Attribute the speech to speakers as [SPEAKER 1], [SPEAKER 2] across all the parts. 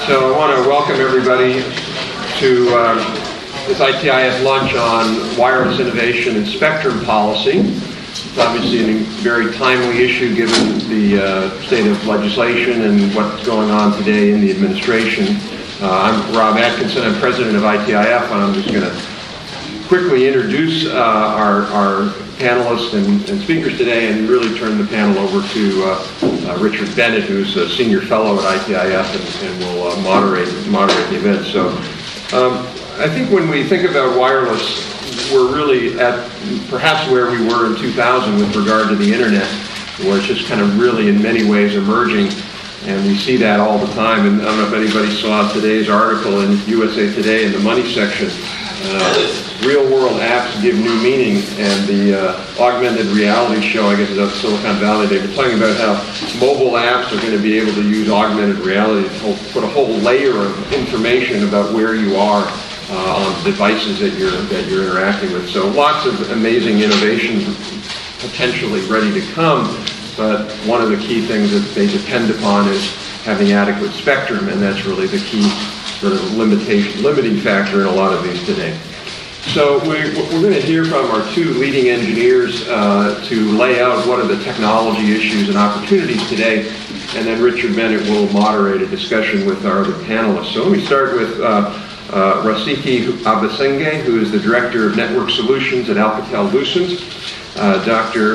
[SPEAKER 1] So I want to welcome everybody to this ITIF lunch on wireless innovation and spectrum policy. It's obviously a very timely issue given the state of legislation and what's going on today in the administration. I'm Rob Atkinson. I'm president of ITIF, and I'm just going to quickly introduce our panelists and speakers today, and really turn the panel over to Richard Bennett, who's a senior fellow at ITIF and will moderate the event. So I think when we think about wireless, we're really at perhaps where we were in 2000 with regard to the internet, where it's just kind of really in many ways emerging, and we see that all the time. And I don't know if anybody saw today's article in USA Today in the money section. Real-world apps give new meaning, and the augmented reality show, I guess, is out of Silicon Valley. They were talking about how mobile apps are going to be able to use augmented reality to put a whole layer of information about where you are on devices that you're interacting with. So lots of amazing innovation potentially ready to come, but one of the key things that they depend upon is having adequate spectrum, and that's really the key sort of limiting factor in a lot of these today. So we're going to hear from our two leading engineers to lay out what are the technology issues and opportunities today, and then Richard Bennett will moderate a discussion with our other panelists. So let me start with Rasiki Abasenge, who is the Director of Network Solutions at Alcatel-Lucent. Dr.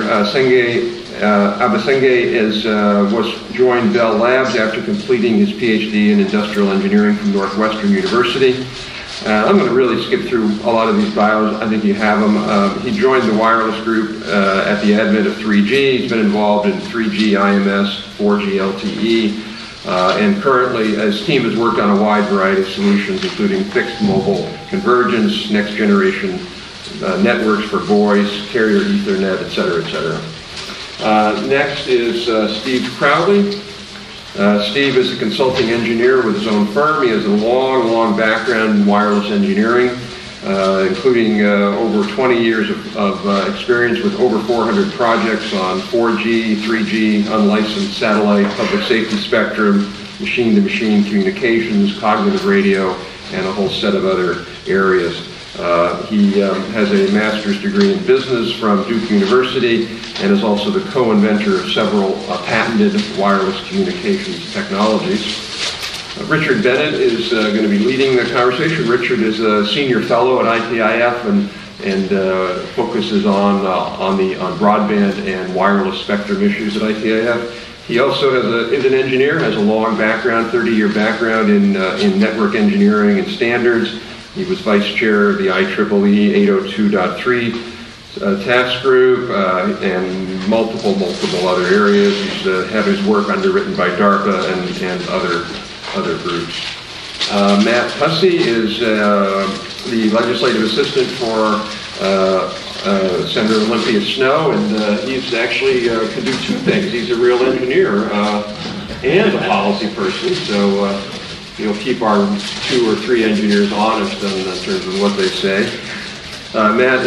[SPEAKER 1] Abasenge was joined Bell Labs after completing his PhD in Industrial Engineering from Northwestern University. I'm going to really skip through a lot of these bios. I think you have them. He joined the wireless group at the advent of 3G. He's been involved in 3G IMS, 4G LTE, and currently his team has worked on a wide variety of solutions, including fixed mobile convergence, next generation networks for voice, carrier Ethernet, et cetera, et cetera. Next is Steve Crowley. Steve is a consulting engineer with his own firm. He has a long background in wireless engineering, including over 20 years of experience with over 400 projects on 4G, 3G, unlicensed satellite, public safety spectrum, machine-to-machine communications, cognitive radio, and a whole set of other areas. He has a master's degree in business from Duke University and is also the co-inventor of several patented wireless communications technologies. Richard Bennett is going to be leading the conversation. Richard is a senior fellow at ITIF and focuses on broadband and wireless spectrum issues at ITIF. He also is an engineer, has a long background, 30-year background in network engineering and standards. He was vice chair of the IEEE 802.3 task group and multiple other areas. He's had his work underwritten by DARPA and other groups. Matt Hussey is the legislative assistant for Senator Olympia Snowe, and he's actually can do two things. He's a real engineer and a policy person, so he'll keep our 2 or 3 engineers honest in terms of what they say. Matt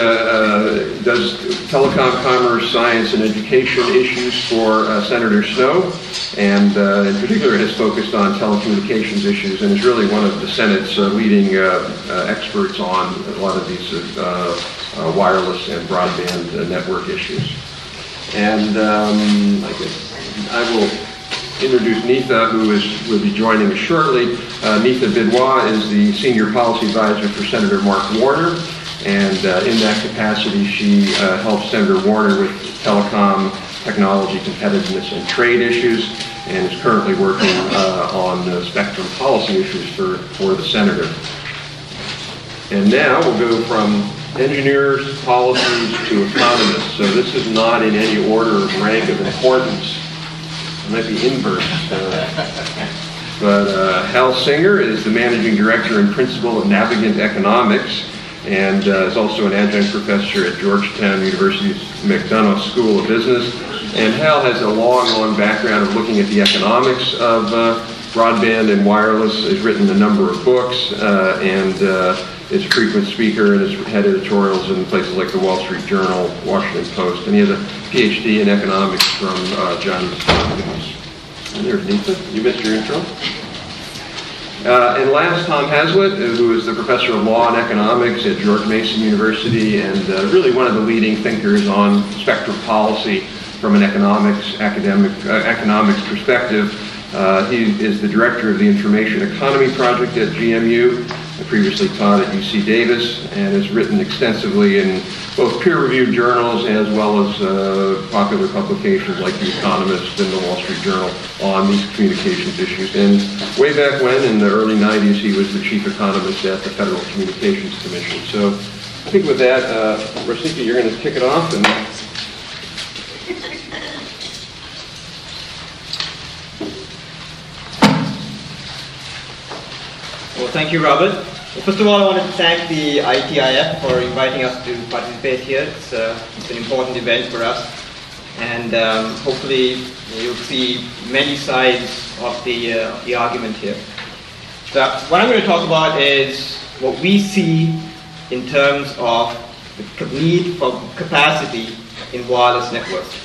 [SPEAKER 1] does telecom, commerce, science, and education issues for Senator Snowe, and in particular has focused on telecommunications issues, and is really one of the Senate's leading experts on a lot of these wireless and broadband network issues. And I guess I will introduce Neetha, who will be joining us shortly. Neetha Bidwa is the Senior Policy Advisor for Senator Mark Warner, and in that capacity she helps Senator Warner with telecom, technology, competitiveness, and trade issues, and is currently working on spectrum policy issues for the Senator. And now we'll go from engineers, policies, to economists. So this is not in any order of rank of importance. It might be inverse. But Hal Singer is the Managing Director and Principal of Navigant Economics, and is also an adjunct professor at Georgetown University's McDonough School of Business. And Hal has a long background of looking at the economics of broadband and wireless. He's written a number of books, and is a frequent speaker and has had editorials in places like the Wall Street Journal, Washington Post, and he has a PhD in economics from Johns Hopkins. And there's Neetha. You missed your intro. And last, Tom Hazlitt, who is the professor of law and economics at George Mason University and really one of the leading thinkers on spectrum policy from an economics perspective. He is the director of the Information Economy Project at GMU, previously taught at UC Davis, and has written extensively in both peer-reviewed journals as well as popular publications like The Economist and the Wall Street Journal on these communications issues. And way back when, in the early 90s, he was the chief economist at the Federal Communications Commission. So I think with that, Rasika, you're going to kick it off. And
[SPEAKER 2] well, thank you, Robert. Well, first of all, I want to thank the ITIF for inviting us to participate here. It's an important event for us, and hopefully you'll see many sides of the argument here. So what I'm going to talk about is what we see in terms of the need for capacity in wireless networks.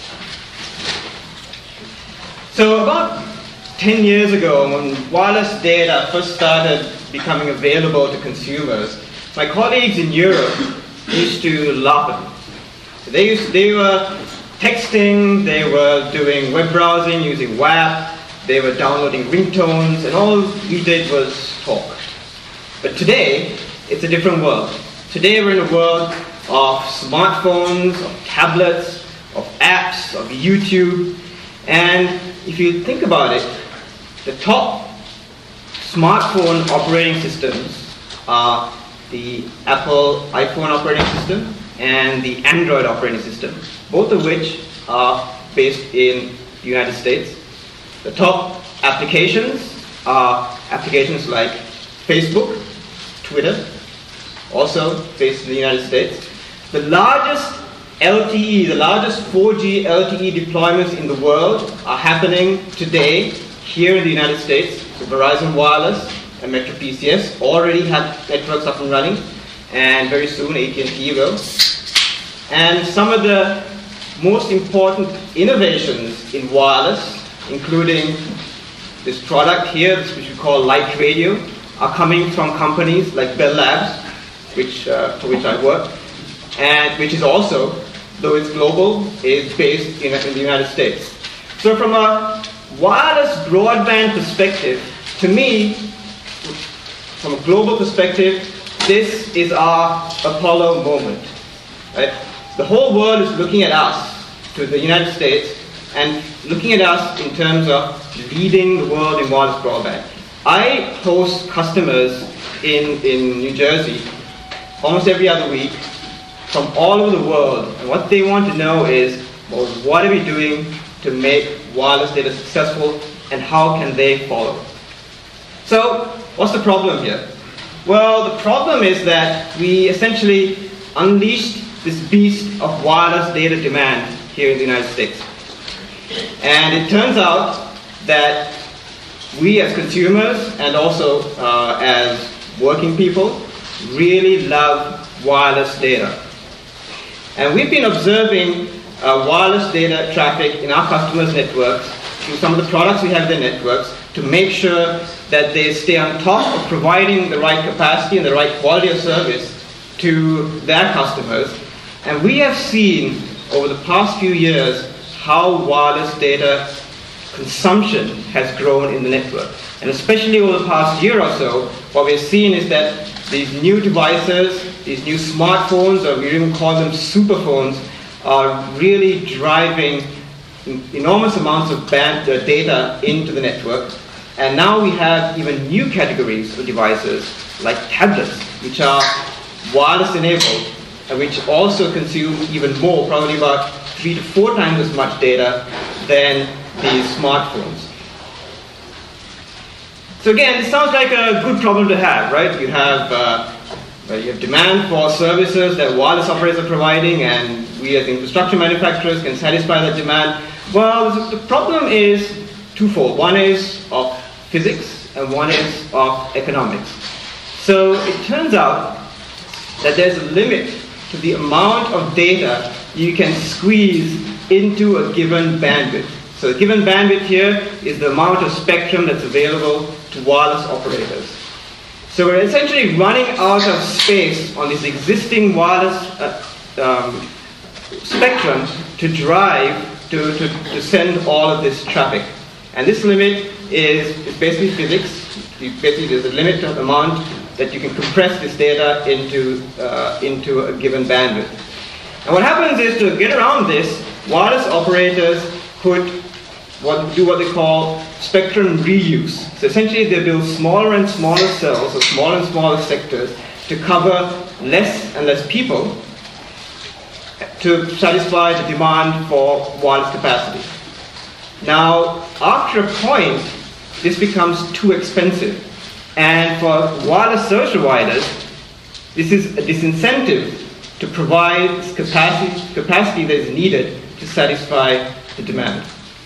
[SPEAKER 2] So about 10 years ago, when wireless data first started becoming available to consumers, my colleagues in Europe used to laugh at me. So they were texting, they were doing web browsing using WAP, they were downloading ringtones, and all we did was talk. But today, it's a different world. Today we're in a world of smartphones, of tablets, of apps, of YouTube, and if you think about it, the top smartphone operating systems are the Apple iPhone operating system and the Android operating system, both of which are based in the United States. The top applications are applications like Facebook, Twitter, also based in the United States. The largest LTE, the largest 4G LTE deployments in the world are happening today here in the United States. So Verizon Wireless and Metro PCS already have networks up and running, and very soon AT&T will. And some of the most important innovations in wireless, including this product here, which we call Light Radio, are coming from companies like Bell Labs, for which I work, and which is also, though it's global, is based in the United States. So from a wireless broadband perspective, to me, from a global perspective, this is our Apollo moment. Right? The whole world is looking at us, to the United States, and looking at us in terms of leading the world in wireless broadband. I host customers in New Jersey almost every other week from all over the world, and what they want to know is, well, what are we doing to make wireless data successful, and how can they follow? So, what's the problem here? Well, the problem is that we essentially unleashed this beast of wireless data demand here in the United States. And it turns out that we as consumers and also as working people really love wireless data. And we've been observing wireless data traffic in our customers' networks through some of the products we have in their networks to make sure that they stay on top of providing the right capacity and the right quality of service to their customers. And we have seen over the past few years how wireless data consumption has grown in the network. And especially over the past year or so, what we've seen is that these new devices, these new smartphones, or we even call them superphones, are really driving enormous amounts of data into the network. And now we have even new categories of devices, like tablets, which are wireless enabled, and which also consume even more, probably about 3 to 4 times as much data than these smartphones. So again, this sounds like a good problem to have, right? You have demand for services that wireless operators are providing, and we as infrastructure manufacturers can satisfy that demand. Well, the problem is twofold. One is of physics, and one is of economics. So it turns out that there's a limit to the amount of data you can squeeze into a given bandwidth. So a given bandwidth here is the amount of spectrum that's available to wireless operators. So we're essentially running out of space on this existing wireless spectrum to drive to send all of this traffic. And this limit is basically physics. Basically, there's a limit to the amount that you can compress this data into a given bandwidth. And what happens is, to get around this, wireless operators do what they call spectrum reuse. So essentially, they build smaller and smaller cells, or smaller and smaller sectors, to cover less and less people to satisfy the demand for wireless capacity. Now, after a point, this becomes too expensive. And for wireless service providers, this is a disincentive to provide capacity that is needed to satisfy the demand.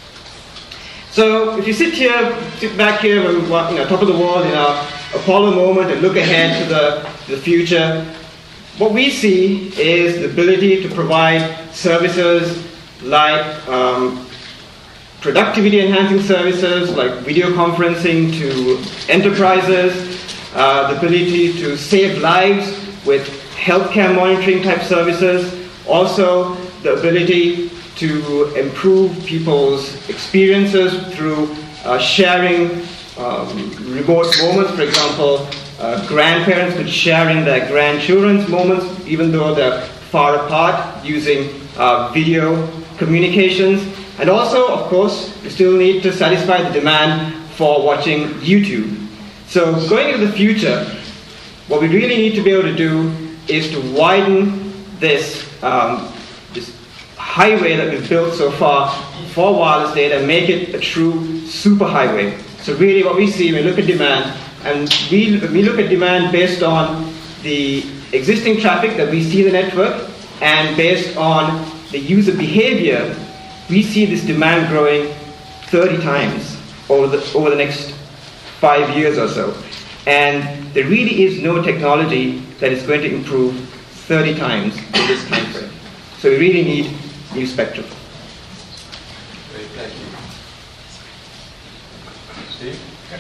[SPEAKER 2] So if you sit back here, top of the world in our Apollo moment and look ahead to the future, what we see is the ability to provide services like productivity-enhancing services like video conferencing to enterprises, the ability to save lives with healthcare monitoring type services, also the ability to improve people's experiences through sharing remote moments. For example, grandparents could share in their grandchildren's moments even though they're far apart using video communications. And also, of course, we still need to satisfy the demand for watching YouTube. So going into the future, what we really need to be able to do is to widen this, this highway that we've built so far for wireless data and make it a true superhighway. So really what we see, we look at demand, and we look at demand based on the existing traffic that we see in the network, and based on the user behavior, we see this demand growing 30 times over the next 5 years or so. And there really is no technology that is going to improve 30 times in this time frame. So we really need new spectrum.
[SPEAKER 3] Great, thank you. Steve?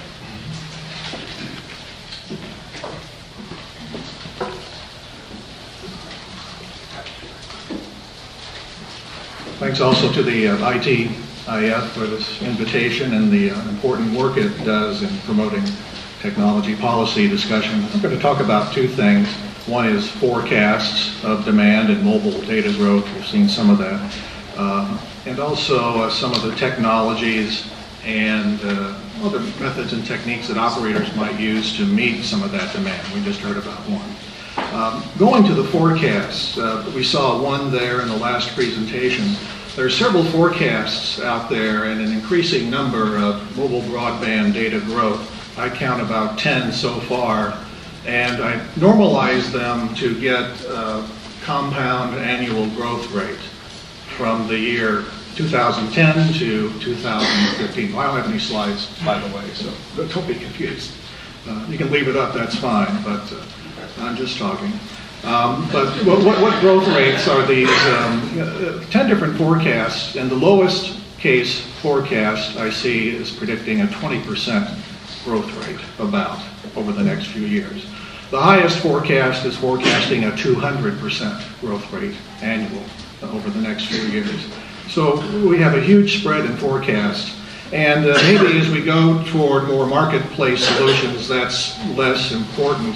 [SPEAKER 4] Thanks also to the ITIF for this invitation and the important work it does in promoting technology policy discussion. I'm going to talk about two things. One is forecasts of demand and mobile data growth. We've seen some of that. And also some of the technologies and other methods and techniques that operators might use to meet some of that demand. We just heard about one. Going to the forecasts, we saw one there in the last presentation. There are several forecasts out there and an increasing number of mobile broadband data growth. I count about 10 so far, and I normalize them to get compound annual growth rate from the year 2010 to 2015. Well, I don't have any slides, by the way, so don't be confused. You can leave it up, that's fine, but I'm just talking. But what growth rates are these? 10 different forecasts, and the lowest case forecast I see is predicting a 20% growth rate about over the next few years. The highest forecast is forecasting a 200% growth rate annual over the next few years. So we have a huge spread in forecasts. And maybe as we go toward more marketplace solutions, that's less important.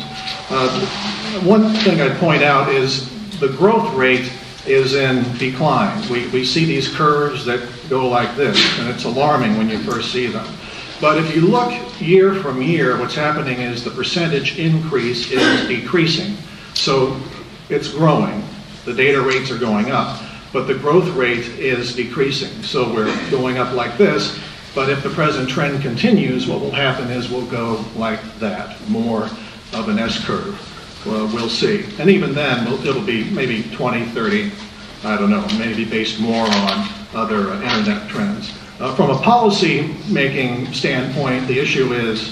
[SPEAKER 4] One thing I'd point out is the growth rate is in decline. We see these curves that go like this, and it's alarming when you first see them. But if you look year from year, what's happening is the percentage increase is decreasing. So it's growing. The data rates are going up, but the growth rate is decreasing. So we're going up like this. But if the present trend continues, what will happen is we'll go like that, more of an S-curve. Well, we'll see. And even then, it'll be maybe 20, 30, I don't know, maybe based more on other internet trends. From a policy-making standpoint, the issue is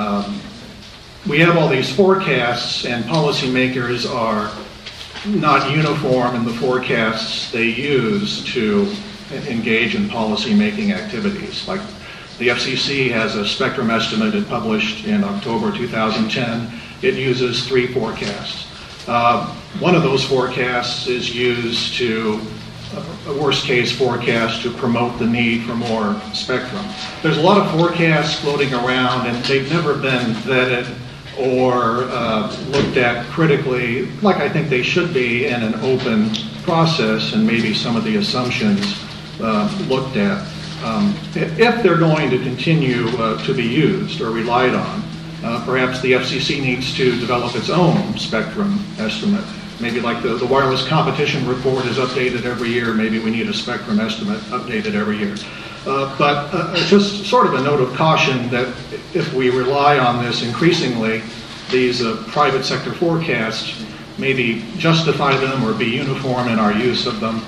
[SPEAKER 4] we have all these forecasts, and policymakers are not uniform in the forecasts they use to engage in policy-making activities. Like The FCC has a spectrum estimate it published in October 2010. It uses 3 forecasts. One of those forecasts is used to, a worst case forecast to promote the need for more spectrum. There's a lot of forecasts floating around and they've never been vetted or looked at critically, like I think they should be in an open process, and maybe some of the assumptions looked at. If they're going to continue to be used or relied on, perhaps the FCC needs to develop its own spectrum estimate. Maybe like the wireless competition report is updated every year, maybe we need a spectrum estimate updated every year. But just sort of a note of caution that if we rely on this increasingly, these private sector forecasts, maybe justify them or be uniform in our use of them,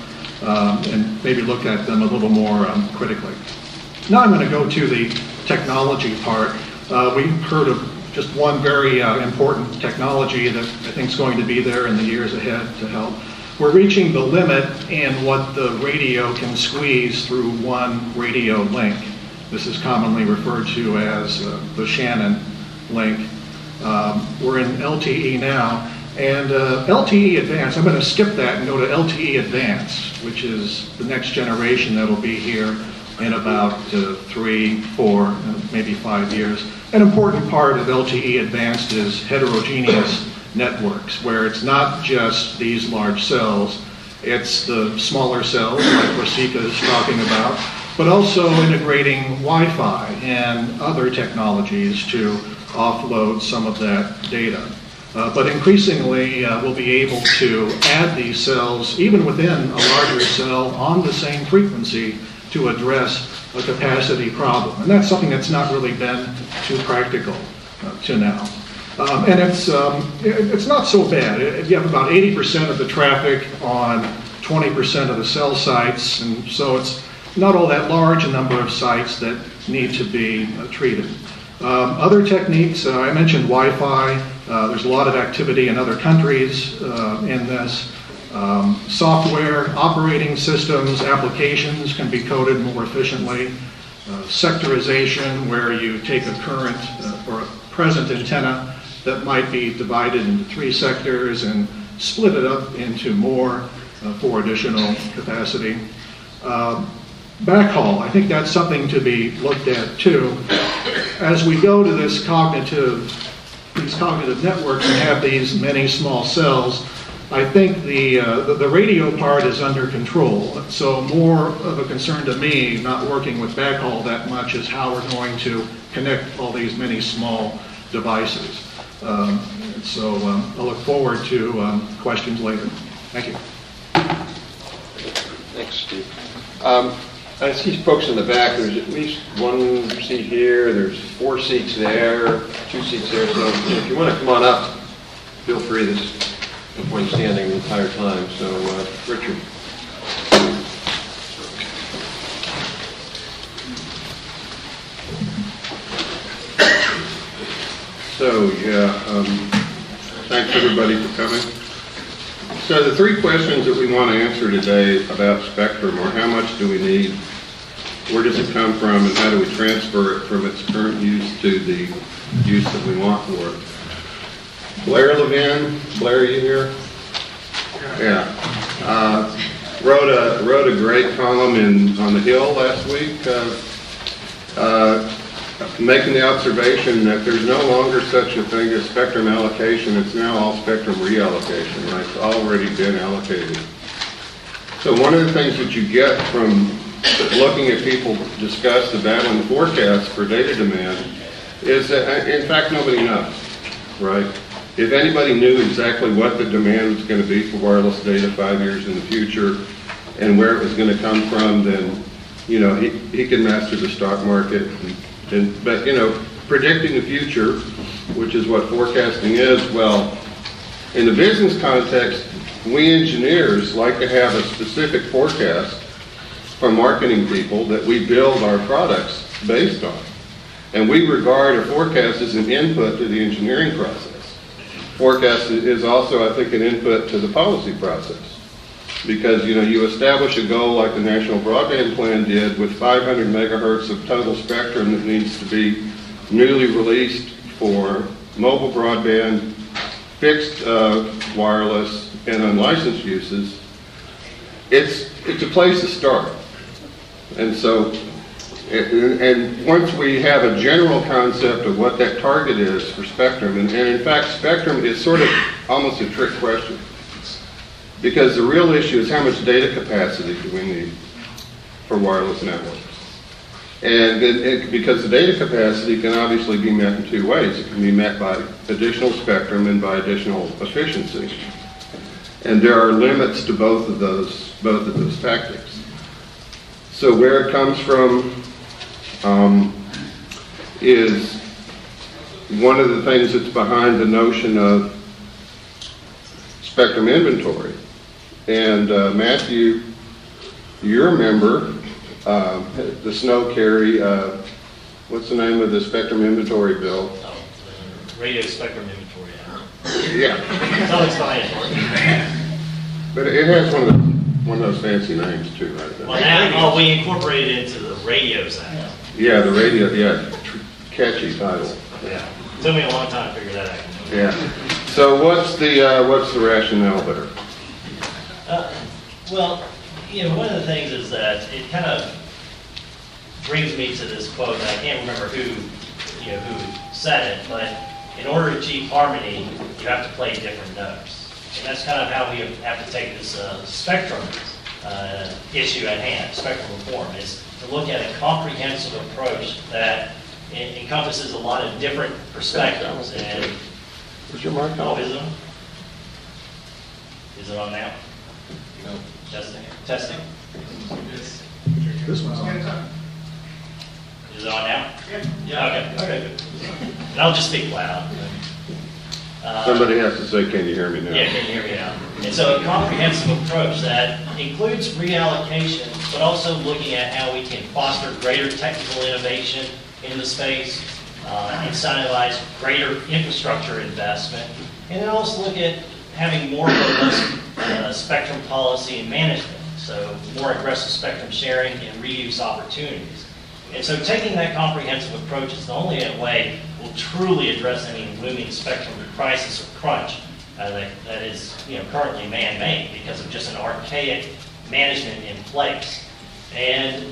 [SPEAKER 4] and maybe look at them a little more critically. Now I'm going to go to the technology part. We heard of just one very important technology that I think is going to be there in the years ahead to help. We're reaching the limit in what the radio can squeeze through one radio link. This is commonly referred to as the Shannon link. We're in LTE now, and LTE Advanced, I'm going to skip that and go to LTE Advanced, which is the next generation that'll be here in about 3, 4, maybe 5 years. An important part of LTE Advanced is heterogeneous networks, where it's not just these large cells, it's the smaller cells like Rasika is talking about, but also integrating Wi-Fi and other technologies to offload some of that data. But increasingly, we'll be able to add these cells, even within a larger cell, on the same frequency to address a capacity problem. And that's something that's not really been too practical to now. And it's not so bad. You have about 80% of the traffic on 20% of the cell sites, and so it's not all that large a number of sites that need to be treated. Other techniques, I mentioned Wi-Fi. There's a lot of activity in other countries in this. Software, operating systems, applications can be coded more efficiently. Sectorization, where you take a current or a present antenna that might be divided into 3 sectors and split it up into more for additional capacity. Backhaul, I think that's something to be looked at too. As we go to these cognitive networks and have these many small cells, I think the radio part is under control. So more of a concern to me, not working with backhaul that much, is how we're going to connect all these many small devices. So I look forward to questions later. Thank you.
[SPEAKER 1] Thanks, Steve. I see folks in the back. There's at least 1 seat here. There's 4 seats there, 2 seats there. So if you want to come on up, feel free. There's no point standing the entire time. So, Richard.
[SPEAKER 5] So, thanks everybody for coming. So the 3 questions that we want to answer today about spectrum are: how much do we need, where does it come from, and how do we transfer it from its current use to the use that we want for it. Blair Levin, Blair, are you here? Yeah. Wrote a great column on the Hill last week, making the observation that there's no longer such a thing as spectrum allocation. It's now all spectrum reallocation, right? It's already been allocated. So one of the things that you get from looking at people discuss the battle and forecast for data demand is that, in fact, nobody knows, right? If anybody knew exactly what the demand was going to be for wireless data 5 years in the future and where it was going to come from, then, you know, he can master the stock market. But, you know, predicting the future, which is what forecasting is, well, in the business context, we engineers like to have a specific forecast from marketing people that we build our products based on. And we regard a forecast as an input to the engineering process. Forecast is also, I think, an input to the policy process. Because, you establish a goal like the National Broadband Plan did with 500 megahertz of total spectrum that needs to be newly released for mobile broadband, fixed wireless, and unlicensed uses. It's a place to start. And so, and once we have a general concept of what that target is for spectrum, and in fact, spectrum is sort of almost a trick question. Because the real issue is how much data capacity do we need for wireless networks? And because the data capacity can obviously be met in two ways. It can be met by additional spectrum and by additional efficiency. And there are limits to both of those tactics. So where it comes from is one of the things that's behind the notion of spectrum inventory. And Matthew, you remember the snow carry, what's the name of the spectrum inventory bill?
[SPEAKER 6] Radio Spectrum Inventory Act.
[SPEAKER 5] Yeah.
[SPEAKER 6] Self-explanatory.
[SPEAKER 5] But it has one of those fancy names too, right?
[SPEAKER 6] Well, now, we incorporated it into the Radios Act.
[SPEAKER 5] Yeah, the radio, yeah, catchy title.
[SPEAKER 6] Yeah. Took me a long time to figure that out.
[SPEAKER 5] Yeah. So what's the rationale there?
[SPEAKER 6] Well, one of the things is that it kind of brings me to this quote, and I can't remember who said it, but in order to achieve harmony, you have to play different notes. And that's kind of how we have to take this spectrum issue at hand, spectrum reform, is to look at a comprehensive approach that encompasses a lot of different perspectives. And
[SPEAKER 5] Where's your mic
[SPEAKER 6] oh,
[SPEAKER 5] on?
[SPEAKER 6] is it on? Is it on now?
[SPEAKER 5] No.
[SPEAKER 6] Testing. Testing.
[SPEAKER 4] This one's on.
[SPEAKER 6] Is it on now? Yeah. Okay. Good. And I'll just speak loud.
[SPEAKER 5] Somebody has to say, can you hear me now?
[SPEAKER 6] Yeah, can you hear me now? And so a comprehensive approach that includes reallocation, but also looking at how we can foster greater technical innovation in the space, incentivize greater infrastructure investment, and then also look at having more robust spectrum policy and management, so more aggressive spectrum sharing and reuse opportunities. And so taking that comprehensive approach is the only way we'll truly address any looming spectrum crisis or crunch that is currently man-made because of just an archaic management in place. And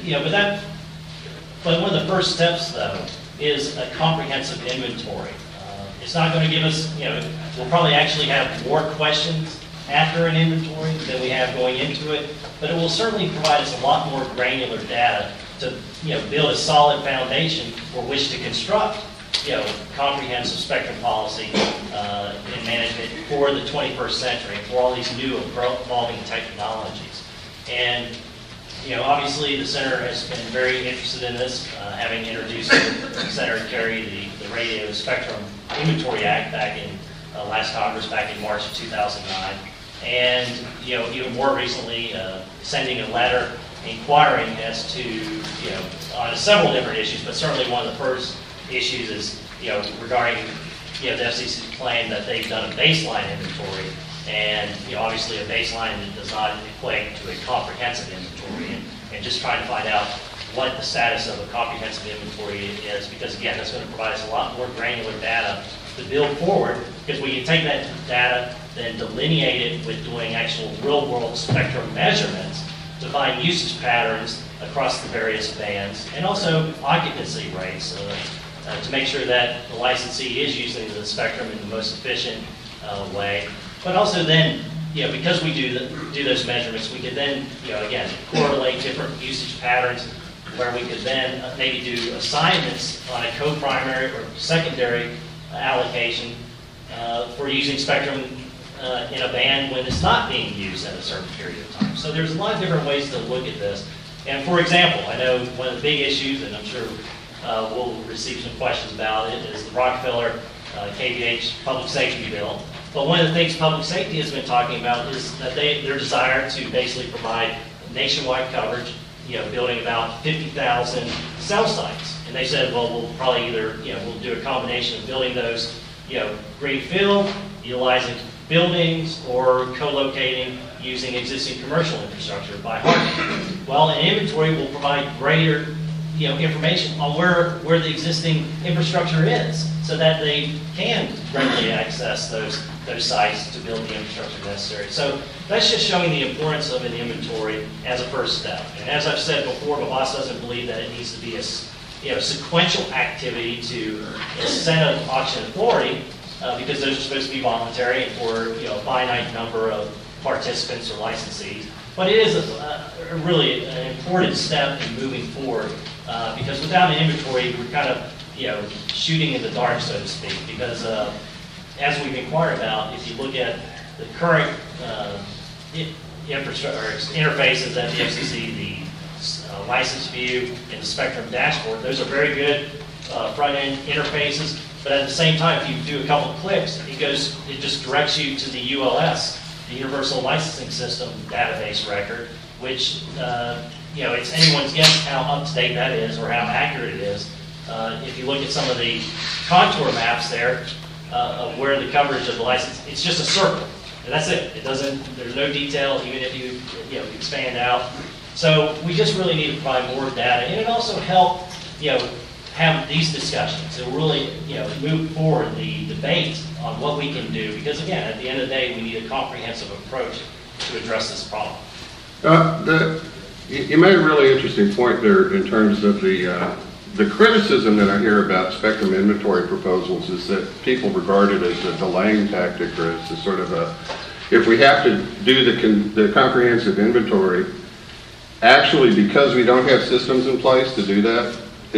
[SPEAKER 6] but one of the first steps though is a comprehensive inventory. It's not going to give us, we'll probably actually have more questions after an inventory than we have going into it, but it will certainly provide us a lot more granular data to build a solid foundation for which to construct comprehensive spectrum policy and management for the 21st century, for all these new evolving technologies. And obviously the center has been very interested in this, having introduced the center to carry the Radio Spectrum Inventory Act back in last Congress, back in March of 2009. And even more recently, sending a letter inquiring as to on several different issues, but certainly one of the first issues is regarding the FCC's claim that they've done a baseline inventory, and obviously a baseline does not equate to a comprehensive inventory, and just trying to find out what the status of a comprehensive inventory is, because again, that's going to provide us a lot more granular data to build forward, because we can take that data, then delineate it with doing actual real-world spectrum measurements to find usage patterns across the various bands, and also occupancy rates to make sure that the licensee is using the spectrum in the most efficient way. But also then, because we do those measurements, we could then, again, correlate different usage patterns where we could then maybe do assignments on a co-primary or secondary allocation for using spectrum in a band when it's not being used at a certain period of time. So there's a lot of different ways to look at this. And for example, I know one of the big issues, and I'm sure we'll receive some questions about it, is the Rockefeller KVH public safety bill. But one of the things public safety has been talking about is that their desire to basically provide nationwide coverage, building about 50,000 cell sites. And they said, well, we'll probably either, we'll do a combination of building those, greenfield, utilizing buildings, or co-locating using existing commercial infrastructure by hardening. Well, an inventory will provide greater information on where the existing infrastructure is, so that they can readily access those sites to build the infrastructure necessary. So that's just showing the importance of an inventory as a first step. And as I've said before, BOAS doesn't believe that it needs to be a sequential activity to incentive auction authority, because those are supposed to be voluntary and for a finite number of participants or licensees. But it is a really an important step in moving forward, because without an inventory, we're kind of shooting in the dark, so to speak. Because as we've inquired about, if you look at the current infrastructure or interfaces at the FCC, the license view and the Spectrum dashboard, those are very good front-end interfaces. But at the same time, if you do a couple of clicks, it just directs you to the ULS, the Universal Licensing System database record, which it's anyone's guess how up to date that is or how accurate it is. If you look at some of the contour maps there of where the coverage of the license, it's just a circle, and that's it. It doesn't. There's no detail, even if you expand out. So we just really need to provide more data, and it also help have these discussions. It will really move forward the debate on what we can do, because again, at the end of the day, we need a comprehensive approach to address this problem.
[SPEAKER 5] You made a really interesting point there in terms of the criticism that I hear about spectrum inventory proposals is that people regard it as a delaying tactic, or as a sort of if we have to do the comprehensive inventory, actually because we don't have systems in place to do that,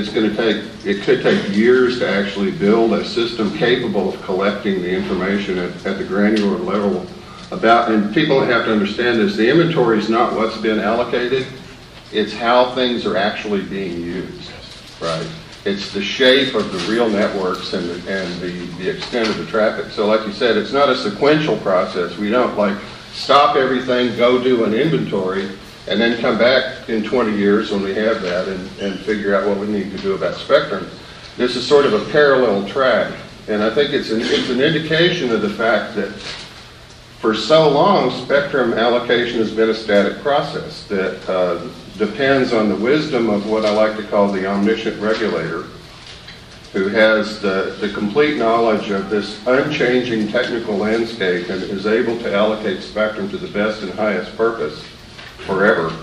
[SPEAKER 5] it could take years to actually build a system capable of collecting the information at the granular level and people have to understand this, the inventory is not what's been allocated, it's how things are actually being used, right? It's the shape of the real networks and the extent of the traffic. So like you said, it's not a sequential process. We don't stop everything, go do an inventory, and then come back in 20 years when we have that and figure out what we need to do about spectrum. This is sort of a parallel track, and I think it's an indication of the fact that for so long, spectrum allocation has been a static process that depends on the wisdom of what I like to call the omniscient regulator, who has the complete knowledge of this unchanging technical landscape and is able to allocate spectrum to the best and highest purpose forever,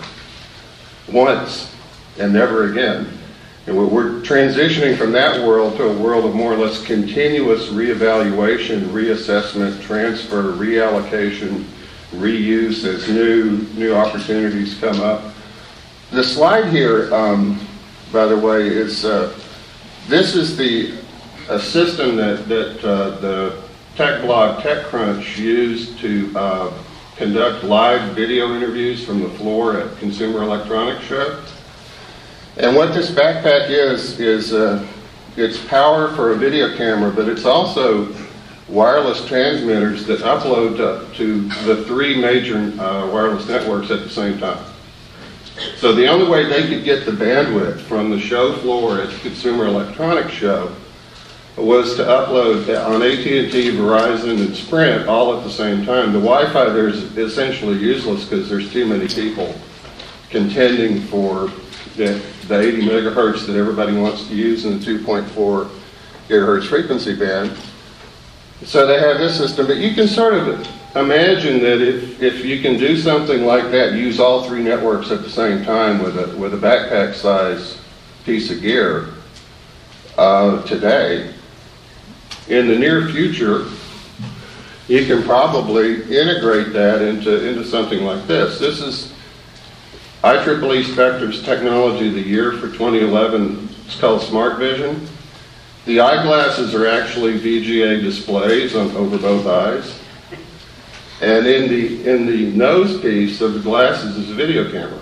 [SPEAKER 5] once and never again. And we're transitioning from that world to a world of more or less continuous reevaluation, reassessment, transfer, reallocation, reuse as new opportunities come up. The slide here, by the way, is this is a system that the tech blog TechCrunch used to conduct live video interviews from the floor at Consumer Electronics Show. And what this backpack is it's power for a video camera, but it's also wireless transmitters that upload to the three major wireless networks at the same time. So the only way they could get the bandwidth from the show floor at the Consumer Electronics Show was to upload on AT&T, Verizon, and Sprint all at the same time. The Wi-Fi there is essentially useless because there's too many people contending for the 80 megahertz that everybody wants to use in the 2.4 gigahertz frequency band. So they have this system, but you can sort of imagine that if you can do something like that, use all three networks at the same time with a backpack size piece of gear today, in the near future, you can probably integrate that into something like this. This is IEEE Spectrum's Technology of the Year for 2011. It's called Smart Vision. The eyeglasses are actually VGA displays over both eyes. And in the nose piece of the glasses is a video camera.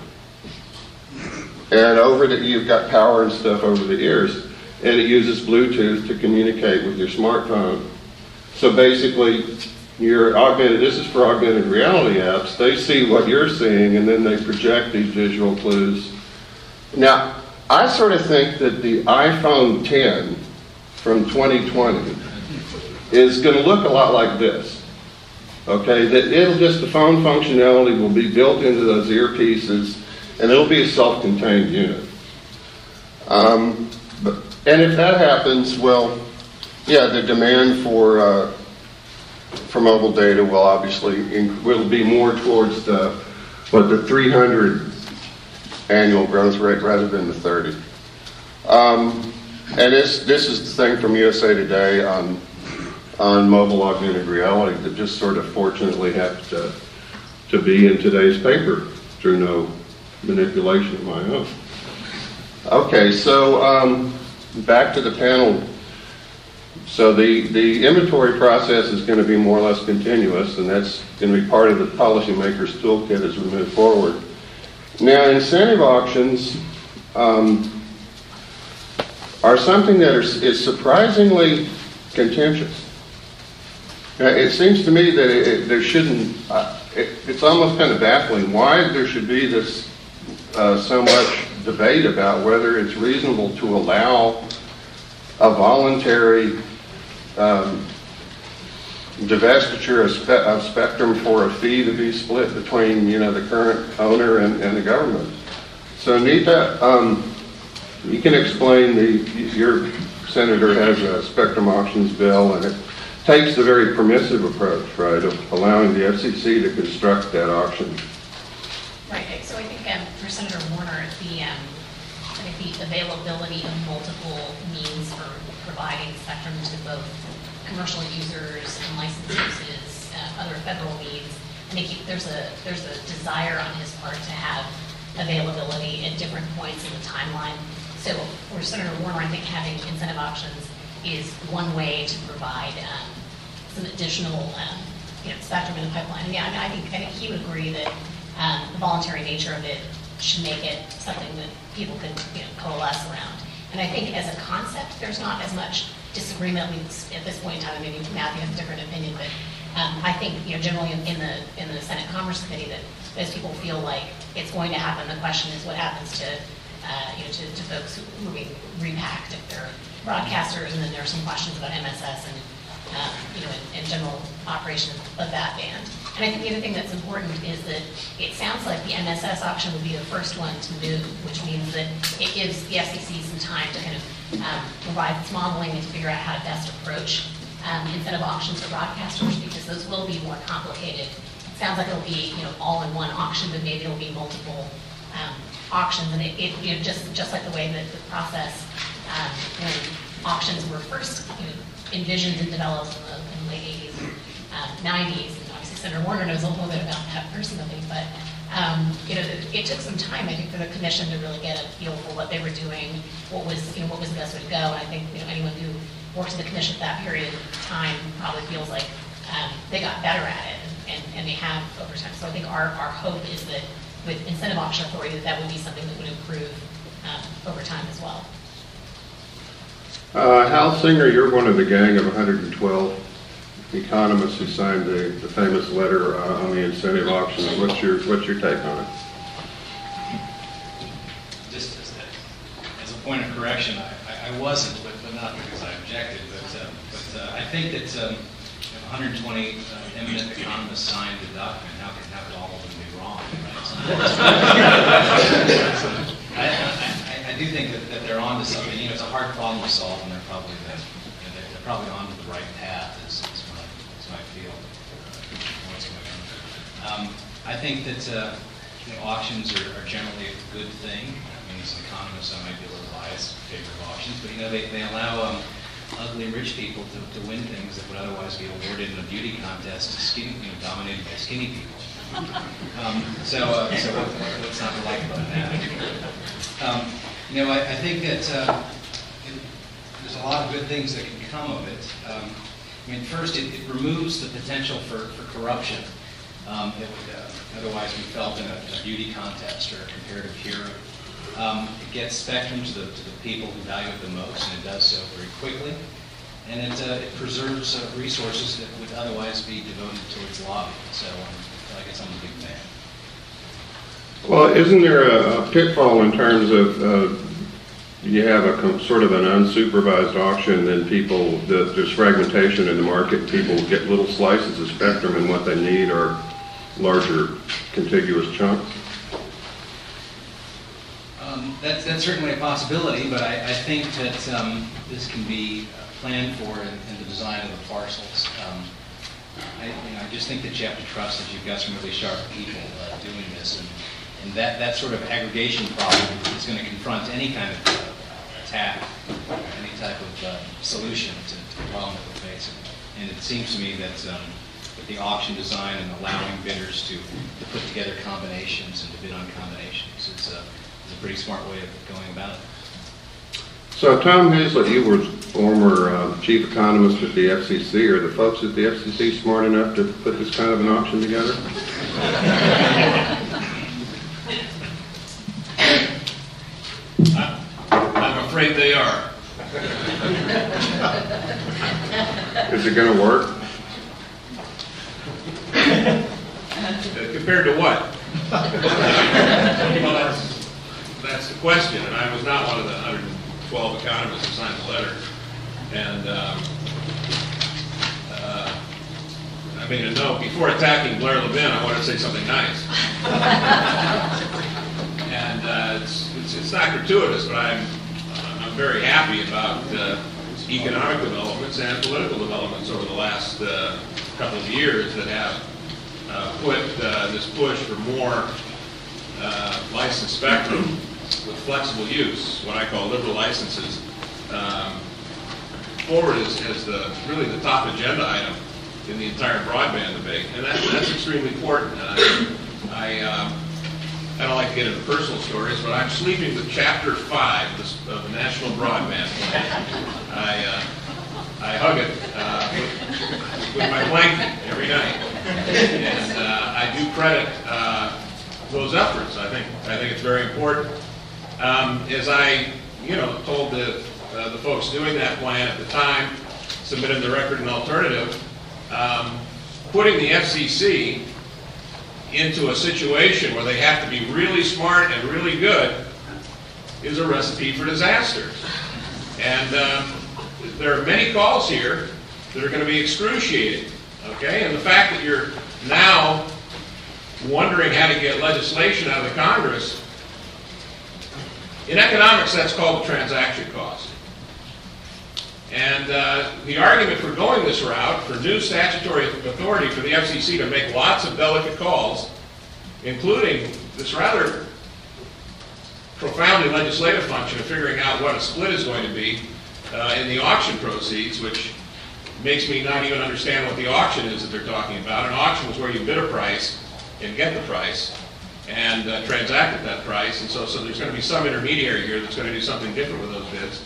[SPEAKER 5] And you've got power and stuff over the ears. And it uses Bluetooth to communicate with your smartphone. So basically, this is for augmented reality apps. They see what you're seeing and then they project these visual clues. Now, I sort of think that the iPhone 10 from 2020 is going to look a lot like this. Okay, that the phone functionality will be built into those earpieces, and it'll be a self-contained unit. And if that happens, well, yeah, the demand for mobile data will obviously will be more towards the 300 annual growth rate rather than the 30. And this is the thing from USA Today on mobile augmented reality that just sort of fortunately happened to be in today's paper through no manipulation of my own. Okay, so back to the panel. So the inventory process is going to be more or less continuous, and that's going to be part of the policymaker's toolkit as we move forward. Now, incentive auctions are something that is surprisingly contentious. Now, it seems to me that there shouldn't, it's almost kind of baffling why there should be this so much debate about whether it's reasonable to allow a voluntary divestiture of spectrum for a fee to be split between, the current owner and the government. So Nita, you can explain your senator has a spectrum auctions bill, and it takes the very permissive approach, right, of allowing the FCC to construct that auction.
[SPEAKER 7] Right. So I think for Senator Warner, the availability of multiple means for providing spectrum to both commercial users and licensed uses, other federal needs. I think there's a desire on his part to have availability at different points in the timeline. So for Senator Warner, I think having incentive auctions is one way to provide some additional spectrum in the pipeline. And yeah, I think he would agree that the voluntary nature of it should make it something that people could coalesce around. And I think as a concept, there's not as much disagreement. At this point in time, maybe Matthew has a different opinion, but I think generally in the Senate Commerce Committee that most people feel like it's going to happen. The question is what happens to folks who are being repacked if they're broadcasters, and then there are some questions about MSS and general operation of that band. And I think the other thing that's important is that it sounds like the MSS auction would be the first one to move, which means that it gives the FCC some time to kind of provide its modeling and to figure out how to best approach incentive auctions for broadcasters, because those will be more complicated. It sounds like it'll be all in one auction, but maybe it'll be multiple auctions, and it just like the way that the process when auctions were first envisioned and developed in the late 80s and 90s. And obviously, Senator Warner knows a little bit about that personally, but it took some time, I think, for the commission to really get a feel for what they were doing, what was the best way to go. And I think anyone who works in the commission at that period of time probably feels like they got better at it, and they have over time. So I think our hope is that with incentive auction authority, that would be something that would improve over time as well.
[SPEAKER 5] Hal Singer, you're one of the gang of 112 economists who signed the famous letter on the incentive auction. What's your take on it?
[SPEAKER 8] Just as a point of correction, I wasn't, but not because I objected. But I think that if 120 eminent economists signed the document, how could all of them be wrong? I do think that they're on to something. It's a hard problem to solve, and they're probably on to the right path. Is my feel. What's going on? I think that auctions are generally a good thing. I mean, as an economist, I might be a little biased in favor of auctions, but they allow ugly rich people to win things that would otherwise be awarded in a beauty contest to dominated by skinny people. So what's not to like about that? I think that there's a lot of good things that can come of it. First, it removes the potential for corruption that would otherwise be felt in a beauty contest or a comparative hearing. It gets spectrum to the people who value it the most, and it does so very quickly. And it preserves resources that would otherwise be devoted towards lobbying. So I guess I'm a big fan. Well,
[SPEAKER 5] isn't there a pitfall in terms of you have sort of an unsupervised auction, then there's fragmentation in the market. People get little slices of spectrum, and what they need are larger contiguous chunks.
[SPEAKER 8] That's certainly a possibility, but I think that this can be planned for in the design of the parcels. I just think that you have to trust that you've got some really sharp people doing this, and that sort of aggregation problem is going to confront any kind of attack, any type of solution to the problem that we're facing. And it seems to me that with the auction design and allowing bidders to put together combinations and to bid on combinations, it's a pretty smart way of going about it.
[SPEAKER 5] So Tom Hazlett, you were former chief economist at the FCC. Are the folks at the FCC smart enough to put this kind of an auction together?
[SPEAKER 9] I'm afraid they are.
[SPEAKER 5] Is it going to work?
[SPEAKER 9] Compared to what? Well, that's the question, and I was not one of the 112 economists who signed the letter. And I mean, no, before attacking Blair Levin, I want to say something nice. And it's not gratuitous, but I'm very happy about economic developments and political developments over the last couple of years that have put this push for more licensed spectrum with flexible use, what I call liberal licenses, forward as really the top agenda item in the entire broadband debate, and that's extremely important. And I don't like to get into personal stories, but I'm sleeping with Chapter 5 of the National Broadband Plan. I hug it with my blanket every night, and I do credit those efforts. I think it's very important. As I told the folks doing that plan at the time, submitted the record an alternative, putting the FCC into a situation where they have to be really smart and really good is a recipe for disaster. And there are many calls here that are going to be excruciating, okay? And the fact that you're now wondering how to get legislation out of the Congress, in economics that's called the transaction cost. And the argument for going this route, for new statutory authority for the FCC to make lots of delicate calls, including this rather profoundly legislative function of figuring out what a split is going to be in the auction proceeds, which makes me not even understand what the auction is that they're talking about. An auction is where you bid a price and get the price and transact at that price, and so there's going to be some intermediary here that's going to do something different with those bids.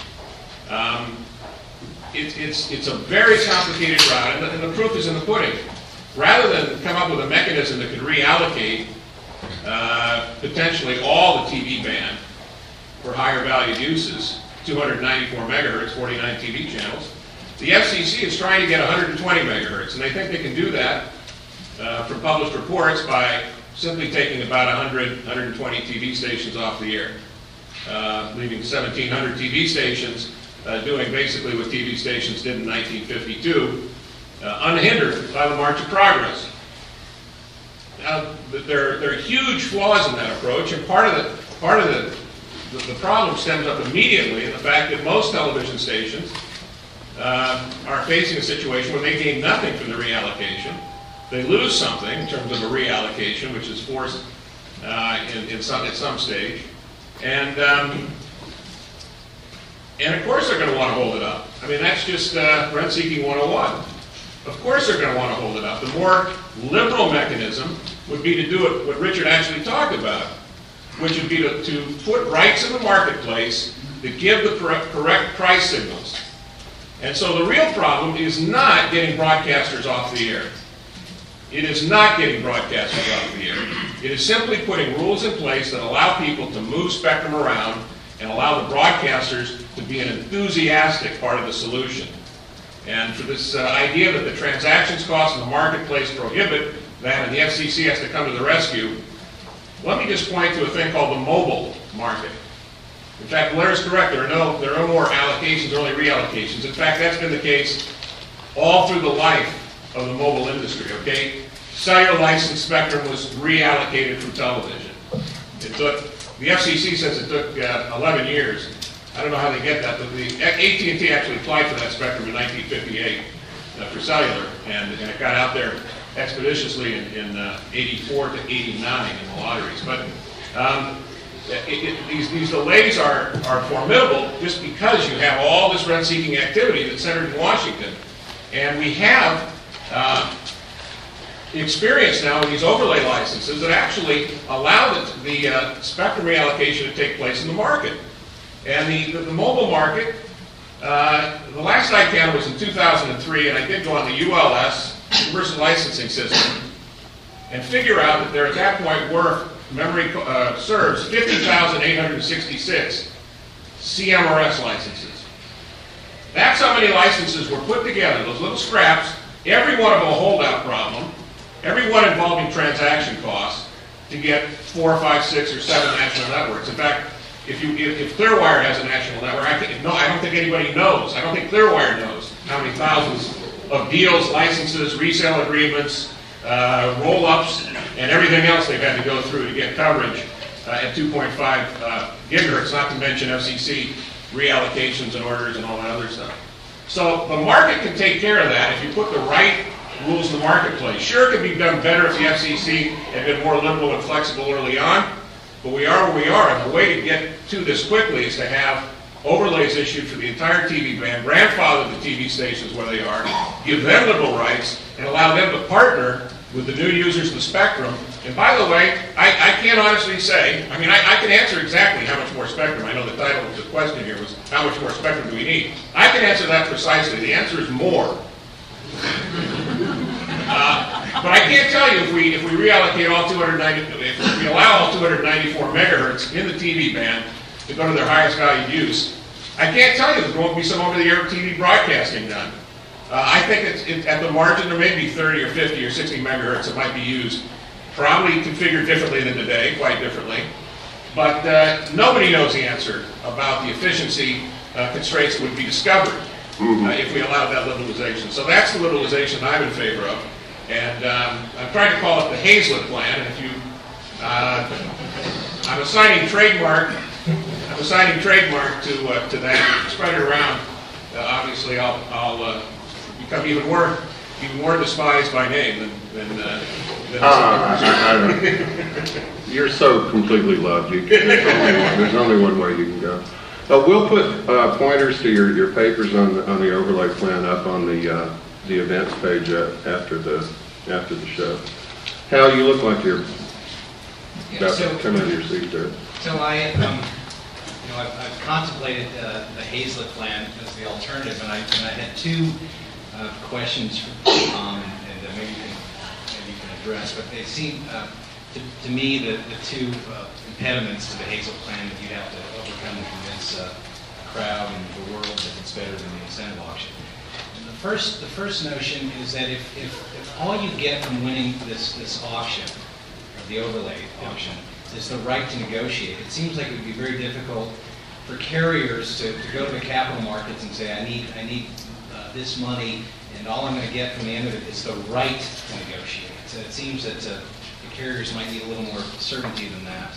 [SPEAKER 9] It's a very complicated route, and the proof is in the pudding. Rather than come up with a mechanism that could reallocate potentially all the TV band for higher valued uses, 294 megahertz, 49 TV channels, the FCC is trying to get 120 megahertz, and they think they can do that from published reports by simply taking about 120 TV stations off the air, leaving 1,700 TV stations doing basically what TV stations did in 1952, unhindered by the March of Progress. Now, there are huge flaws in that approach, and part of the problem stems up immediately in the fact that most television stations are facing a situation where they gain nothing from the reallocation. They lose something in terms of a reallocation, which is forced at some stage, and of course they're going to want to hold it up. I mean, that's just rent-seeking 101. Of course they're going to want to hold it up. The more liberal mechanism would be to do it, what Richard actually talked about, which would be to put rights in the marketplace that give the correct price signals. And so the real problem is not getting broadcasters off the air. It is not getting broadcasters off the air. It is simply putting rules in place that allow people to move spectrum around and allow the broadcasters to be an enthusiastic part of the solution. And for this idea that the transactions costs in the marketplace prohibit that and the FCC has to come to the rescue, let me just point to a thing called the mobile market. In fact, Blair's correct. There are no more allocations, only reallocations. In fact, that's been the case all through the life of the mobile industry, okay? Cellular license spectrum was reallocated from television. It took, the FCC says it took 11 years. I don't know how they get that, but AT&T actually applied for that spectrum in 1958 for cellular, and it got out there expeditiously in 84 to 89 in the lotteries. But these delays are formidable just because you have all this rent-seeking activity that's centered in Washington. And we have experience now with these overlay licenses that actually allow the spectrum reallocation to take place in the market. And the mobile market, the last I counted was in 2003, and I did go on the ULS, Universal Licensing System, and figure out that there at that point were, memory serves, 50,866 CMRS licenses. That's how many licenses were put together, those little scraps, every one of them a holdout problem, every one involving transaction costs, to get 4, 5, 6, or 7 national networks. In fact, if Clearwire has a national network, I don't think anybody knows. I don't think Clearwire knows how many thousands of deals, licenses, resale agreements, roll-ups, and everything else they've had to go through to get coverage at 2.5 gigahertz, not to mention FCC reallocations and orders and all that other stuff. So the market can take care of that if you put the right rules in the marketplace. Sure, it could be done better if the FCC had been more liberal and flexible early on, but we are where we are, and the way to get to this quickly is to have overlays issued for the entire TV band, grandfather the TV stations where they are, give them liberal rights, and allow them to partner with the new users of the spectrum. And by the way, I can't honestly say, I mean, I can answer exactly how much more spectrum. I know the title of the question here was, how much more spectrum do we need? I can answer that precisely. The answer is more. But I can't tell you if we reallocate all 290, if we allow all 294 megahertz in the TV band to go to their highest valued use, I can't tell you if there won't be some over-the-air TV broadcasting done. I think it's at the margin there may be 30 or 50 or 60 megahertz that might be used, probably configured differently than today, quite differently. But nobody knows the answer about the efficiency constraints that would be discovered if we allowed that liberalization. So that's the liberalization I'm in favor of. And I'm trying to call it the Hazlett plan. And if you, I'm assigning trademark to that. Spread it around. Obviously, I'll become even more despised by name than
[SPEAKER 5] You're so completely loved. There's only one way you can go. We'll put pointers to your papers on the overlay plan up on the events page after the show. Hal, you look like you're about to come out of your seat there.
[SPEAKER 8] So I've contemplated the Hazlett plan as the alternative, and I had two questions for Tom, and maybe you can address. But they seem to me the two impediments to the Hazlett plan that you have to overcome to convince the crowd and the world that it's better than the incentive auction. And the first notion is that if all you get from winning this auction, or the overlay auction, is the right to negotiate, it seems like it would be very difficult for carriers to go to the capital markets and say, I need this money, and all I'm going to get from the end of it is the right to negotiate. So it seems that the carriers might need a little more certainty than that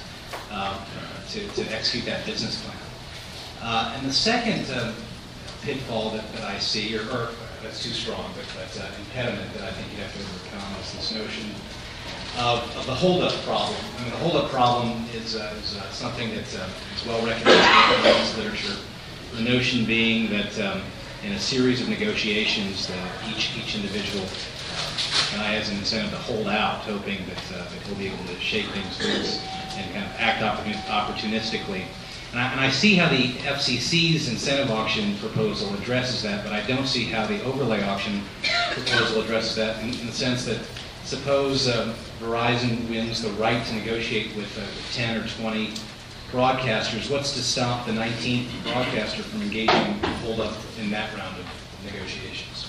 [SPEAKER 8] to execute that business plan. And the second pitfall that I see, or that's too strong, but impediment that I think you have to overcome is this notion of the holdup problem. I mean, the holdup problem is something that is well recognized in this literature. The notion being that in a series of negotiations, each individual has an incentive to hold out, hoping that he'll be able to shake things loose and kind of act opportunistically. And I see how the FCC's incentive auction proposal addresses that, but I don't see how the overlay auction proposal addresses that in the sense that suppose Verizon wins the right to negotiate with 10 or 20 broadcasters. What's to stop the 19th broadcaster from engaging hold up in that round of negotiations?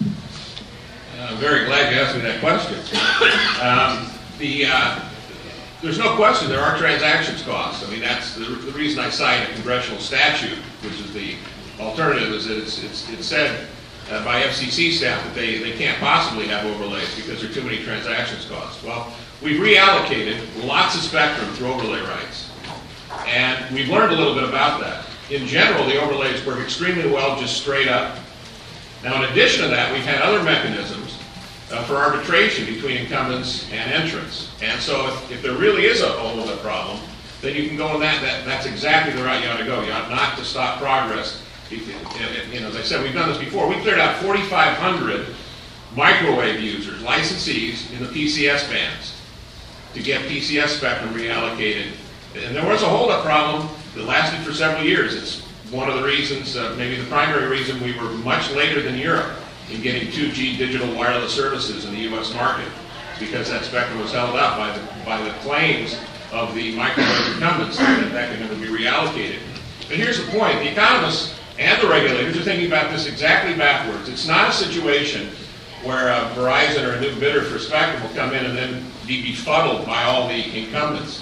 [SPEAKER 9] I'm very glad you asked me that question. there's no question there are transactions costs. I mean, that's the reason I cite a congressional statute, which is the alternative, is that it's said by FCC staff that they can't possibly have overlays because there are too many transactions costs. Well, we've reallocated lots of spectrum through overlay rights, and we've learned a little bit about that. In general, the overlays work extremely well just straight up. Now, in addition to that, we've had other mechanisms for arbitration between incumbents and entrants. And so if there really is a holdup problem, then you can go in that's exactly the route you ought to go. You ought not to stop progress. As I said, we've done this before. We cleared out 4,500 microwave users, licensees in the PCS bands to get PCS spectrum reallocated. And there was a holdup problem that lasted for several years. It's one of the reasons, maybe the primary reason, we were much later than Europe in getting 2G digital wireless services in the U.S. market, because that spectrum was held up by the claims of the microwave incumbents that could never be reallocated. But here's the point. The economists and the regulators are thinking about this exactly backwards. It's not a situation where Verizon or a new bidder for spectrum will come in and then be befuddled by all the incumbents.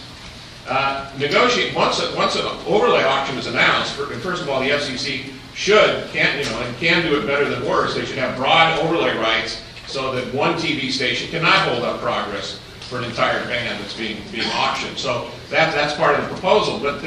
[SPEAKER 9] Once an overlay auction is announced, first of all, the FCC can do it better than worse. They should have broad overlay rights so that one TV station cannot hold up progress for an entire band that's being auctioned. So that's part of the proposal. But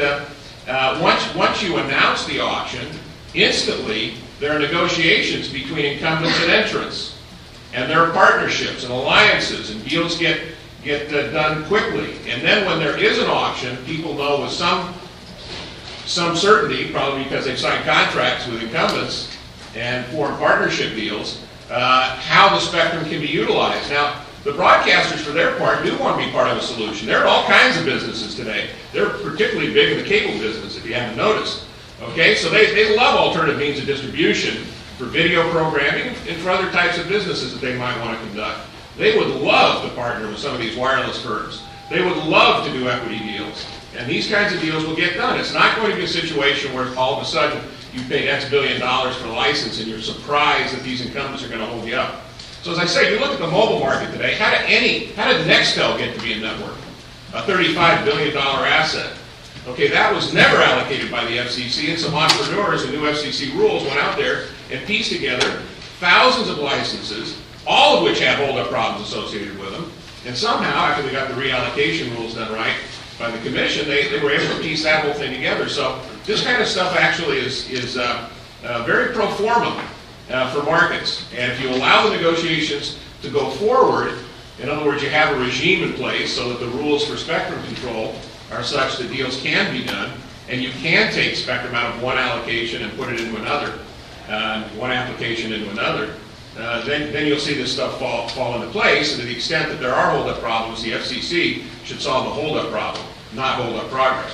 [SPEAKER 9] once you announce the auction, instantly there are negotiations between incumbents and entrants, and there are partnerships and alliances, and deals get done quickly. And then when there is an auction, people know with some certainty, probably because they've signed contracts with incumbents and formed partnership deals, how the spectrum can be utilized. Now, the broadcasters, for their part, do want to be part of a solution. There are all kinds of businesses today. They're particularly big in the cable business, if you haven't noticed. Okay, so they love alternative means of distribution for video programming and for other types of businesses that they might want to conduct. They would love to partner with some of these wireless firms. They would love to do equity deals. And these kinds of deals will get done. It's not going to be a situation where all of a sudden you paid X billion dollars for a license and you're surprised that these incumbents are going to hold you up. So as I say, you look at the mobile market today, how did Nextel get to be a network? A $35 billion asset. Okay, that was never allocated by the FCC, and some entrepreneurs who knew FCC rules went out there and pieced together thousands of licenses, all of which have hold-up problems associated with them. And somehow, after they got the reallocation rules done right by the commission, they were able to piece that whole thing together. So this kind of stuff actually is very pro forma for markets. And if you allow the negotiations to go forward, in other words, you have a regime in place so that the rules for spectrum control are such that deals can be done, and you can take spectrum out of one allocation and put it into another, one application into another, then you'll see this stuff fall into place. And to the extent that there are hold-up problems, the FCC should solve the hold-up problem, not hold up progress.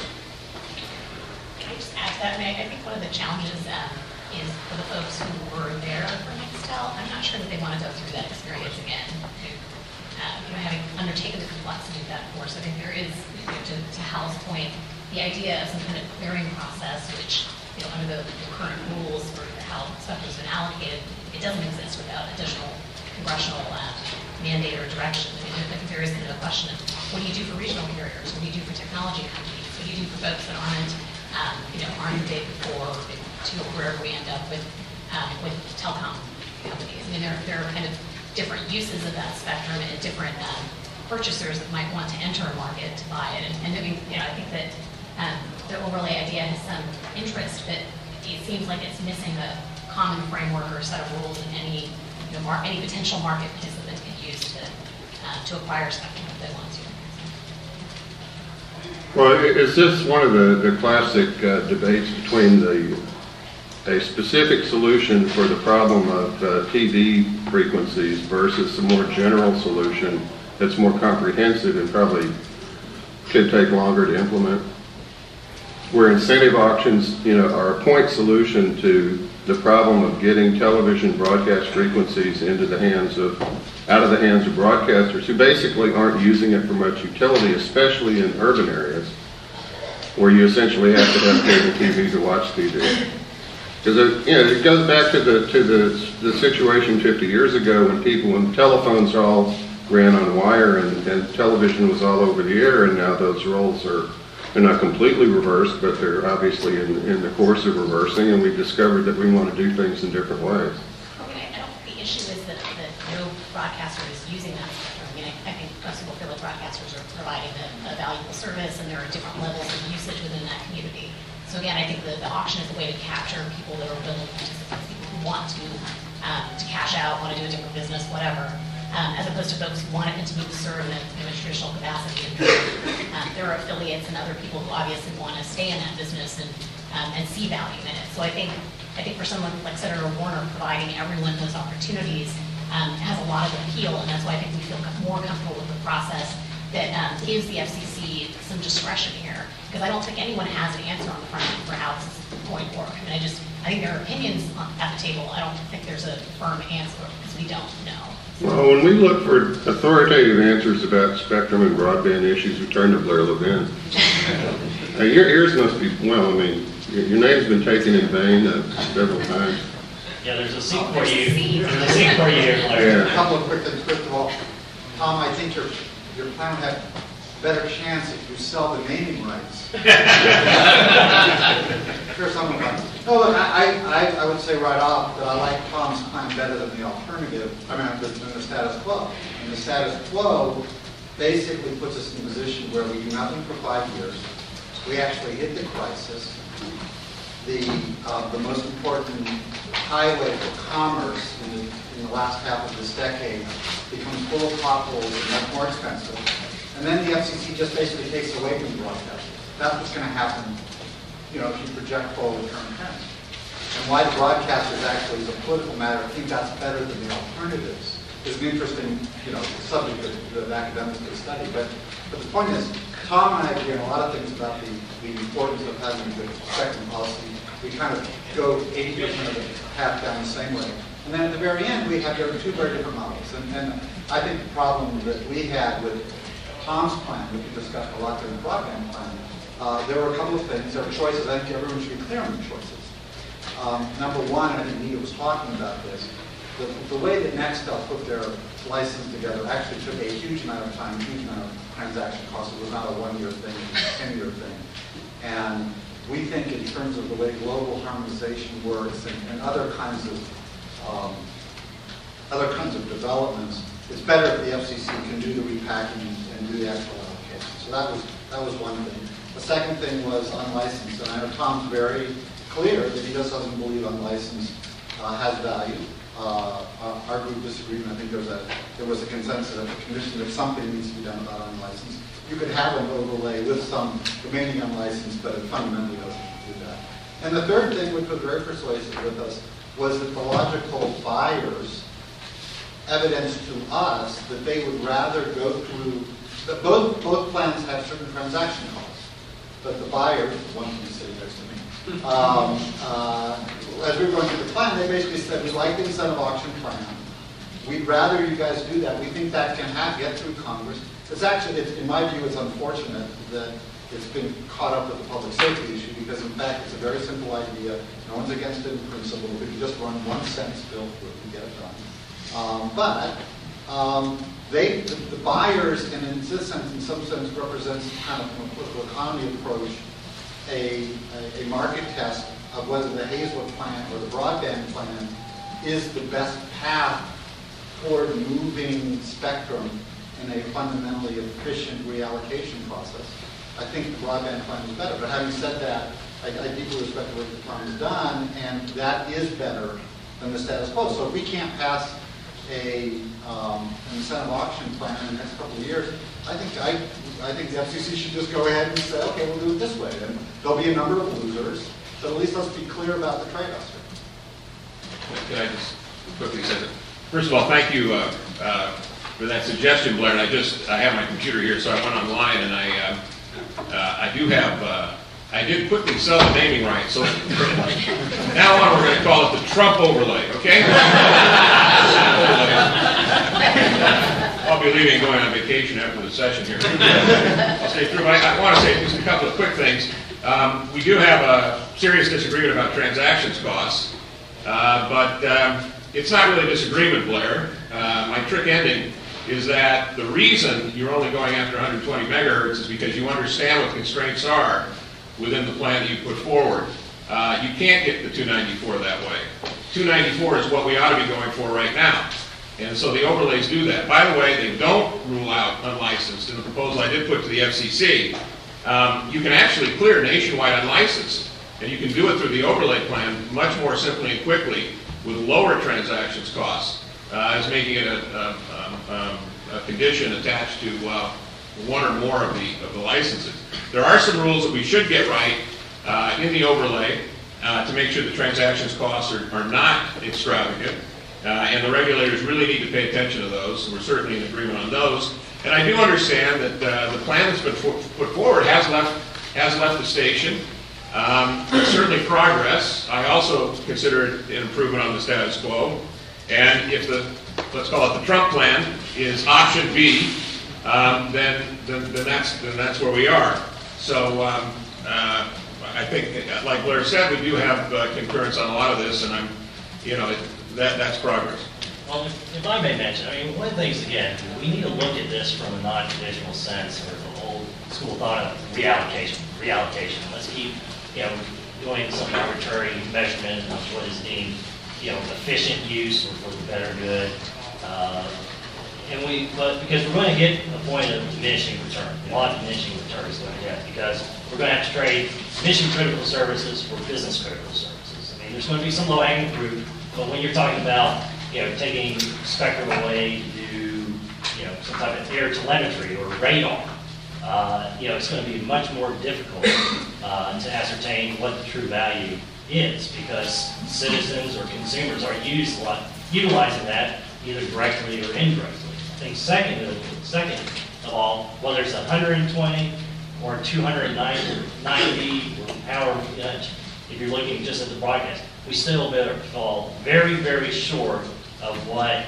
[SPEAKER 7] Can I just add to that, Meg? I think one of the challenges is for the folks who were there for Nextel, I'm not sure that they want to go through that experience again. Having undertaken the complexity of that course, I think there is, to Hal's point, the idea of some kind of clearing process, which, under the current rules for how spectrum has been allocated, it doesn't exist without additional congressional mandate or direction. I think there is kind of a question of what do you do for regional carriers? What do you do for technology companies? What do you do for folks that aren't the day before to wherever we end up with telecom companies? I mean, there are kind of different uses of that spectrum and different purchasers that might want to enter a market to buy it. And I think that the overlay idea has some interest, but it seems like it's missing a common framework or set of rules that any potential market participant can use to acquire spectrum if they want to.
[SPEAKER 5] Well, is this one of the classic debates between a specific solution for the problem of TV frequencies versus a more general solution that's more comprehensive and probably could take longer to implement? Where incentive auctions, are a point solution to the problem of getting television broadcast frequencies out of the hands of broadcasters who basically aren't using it for much utility, especially in urban areas where you essentially have to have cable TV to watch TV. Because it goes back to the situation 50 years ago when telephones all ran on wire, and television was all over the air, and now those roles they're not completely reversed, but they're obviously in the course of reversing, and we've discovered that we want to do things in different ways.
[SPEAKER 7] I mean, I don't think the issue is that no broadcaster is using that spectrum. I mean, I think most people feel like broadcasters are providing a valuable service, and there are different levels of usage within that community. So again, I think the auction is a way to capture people that are willing participants, people who want to cash out, want to do a different business, whatever, as opposed to folks who want to continue to serve in a traditional capacity. There are affiliates and other people who obviously want to stay in that business and see value in it. So I think for someone like Senator Warner, providing everyone those opportunities has a lot of appeal, and that's why I think we feel more comfortable with the process that gives the FCC some discretion here, because I don't think anyone has an answer on the front end for how this is going to work. I mean, I think there are opinions at the table. I don't think there's a firm answer because we don't know.
[SPEAKER 5] Well, when we look for authoritative answers about spectrum and broadband issues, we turn to Blair Levin. Your ears must be, well, I mean, your name's been taken in vain several times.
[SPEAKER 6] Yeah, there's a seat for you. There's a seat for you here, Blair.
[SPEAKER 5] Yeah.
[SPEAKER 10] A couple of quick things. First of all, Tom, I think your plan would have a better chance if you sell the naming rights. Sure, someone might. No, look, I would say right off that I like Tom's plan better than the alternative, than the status quo. And the status quo basically puts us in a position where we do nothing for 5 years. We actually hit the crisis. The most important highway for commerce in the last half of this decade becomes full of potholes and much more expensive. And then the FCC just basically takes away from the broadcasters. That's what's going to happen, if you project forward current trends. And why the broadcasters actually, as a political matter, think that's better than the alternatives is an interesting, subject of academics to study. But the point is, Tom and I agree on a lot of things about the importance of having a good spectrum policy. We kind of go 80% of the path down the same way. And then at the very end, we have two very different models. And I think the problem that we had with Tom's plan, which we discussed a lot during the broadband plan, there were a couple of things. There were choices. I think everyone should be clear on the choices. Number one, and I think Nita was talking about this, the way that Nextel put their license together actually took a huge amount of time, a huge amount of transaction costs. It was not a 1-year thing, it was a 10-year thing. And we think in terms of the way global harmonization works and other kinds of developments, it's better if the FCC can do the repacking and do the actual allocation. So that was one thing. The second thing was unlicensed, and I know Tom's very clear that he just doesn't believe unlicensed has value. Our group disagreed, and I think there was a consensus at the commission that something needs to be done about unlicensed. You could have an overlay with some remaining unlicensed, but it fundamentally doesn't do that. And the third thing, which was very persuasive with us, was that the logical buyers evidenced to us that they would rather go through, that both plans have certain transaction costs, but the buyer, one of them sitting next to me, as we were going through the plan, they basically said, we like the incentive auction plan. We'd rather you guys do that. We think that can get through Congress. It's actually, in my view, it's unfortunate that it's been caught up with the public safety issue because, in fact, it's a very simple idea. No one's against it in principle. We can just run 1 cent bill through it and get it done. The buyers, and in this sense, in some sense, represents kind of from a political economy approach, a market test of whether the Hayeswood plan or the broadband plan is the best path toward moving spectrum in a fundamentally efficient reallocation process. I think the broadband plan is better. But having said that, I deeply respect the work that Tom has done, and that is better than the status quo. So if we can't pass an incentive auction plan in the next couple of years, I think the FCC should just go ahead and say, okay, we'll do it this way. And there'll be a number of losers, but at least let's be clear about the trade-offs here.
[SPEAKER 9] Can I just quickly say that? First of all, thank you for that suggestion, Blair. And I have my computer here, so I went online and I did quickly sell the naming rights. So now on, we're going to call it the Trump overlay, okay? I'll be leaving and going on vacation after the session here. I'll stay through, but I want to say just a couple of quick things. We do have a serious disagreement about transactions costs, but it's not really a disagreement, Blair. My trick ending is that the reason you're only going after 120 megahertz is because you understand what the constraints are within the plan that you put forward. You can't get the 294 that way. 294 is what we ought to be going for right now. And so the overlays do that. By the way, they don't rule out unlicensed. In the proposal I did put to the FCC, you can actually clear nationwide unlicensed. And you can do it through the overlay plan much more simply and quickly with lower transactions costs, as making it a condition attached to one or more of the licenses. There are some rules that we should get right in the overlay to make sure the transactions costs are not extravagant. And the regulators really need to pay attention to those. We're certainly in agreement on those. And I do understand that the plan that's been put forward has left the station. There's certainly progress. I also consider it an improvement on the status quo. And if the, let's call it the Trump plan, is option B, then that's where we are. So I think, like Blair said, we do have concurrence on a lot of this, and that's progress.
[SPEAKER 6] Well, if I may mention, I mean, one of the things, again, we need to look at this from a non-traditional sense, or the old school thought of reallocation. Let's keep, doing some arbitrary measurement of what is deemed, efficient use or for the better good. But because we're going to get a point of diminishing return, a lot of diminishing returns going to get, because we're going to have to trade mission-critical services for business-critical services. I mean, there's going to be some low-hanging fruit, but when you're talking about, taking spectrum away to do, some type of air telemetry or radar, it's going to be much more difficult to ascertain what the true value is, because citizens or consumers are utilizing that either directly or indirectly. I think second of all, whether it's 120 or 290 or however much, if you're looking just at the broadcast, we still better fall very, very short of what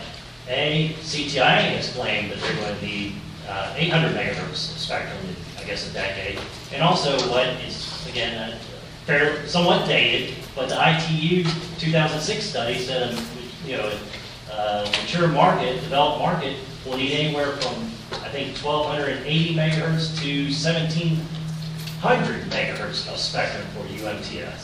[SPEAKER 6] CTIA has claimed that they're going to need 800 megahertz spectrum in, I guess, a decade, and also what is, again, somewhat dated, but the ITU 2006 study said, a mature market, developed market, will need anywhere from, I think, 1,280 megahertz to 1,700 megahertz of spectrum for UMTS.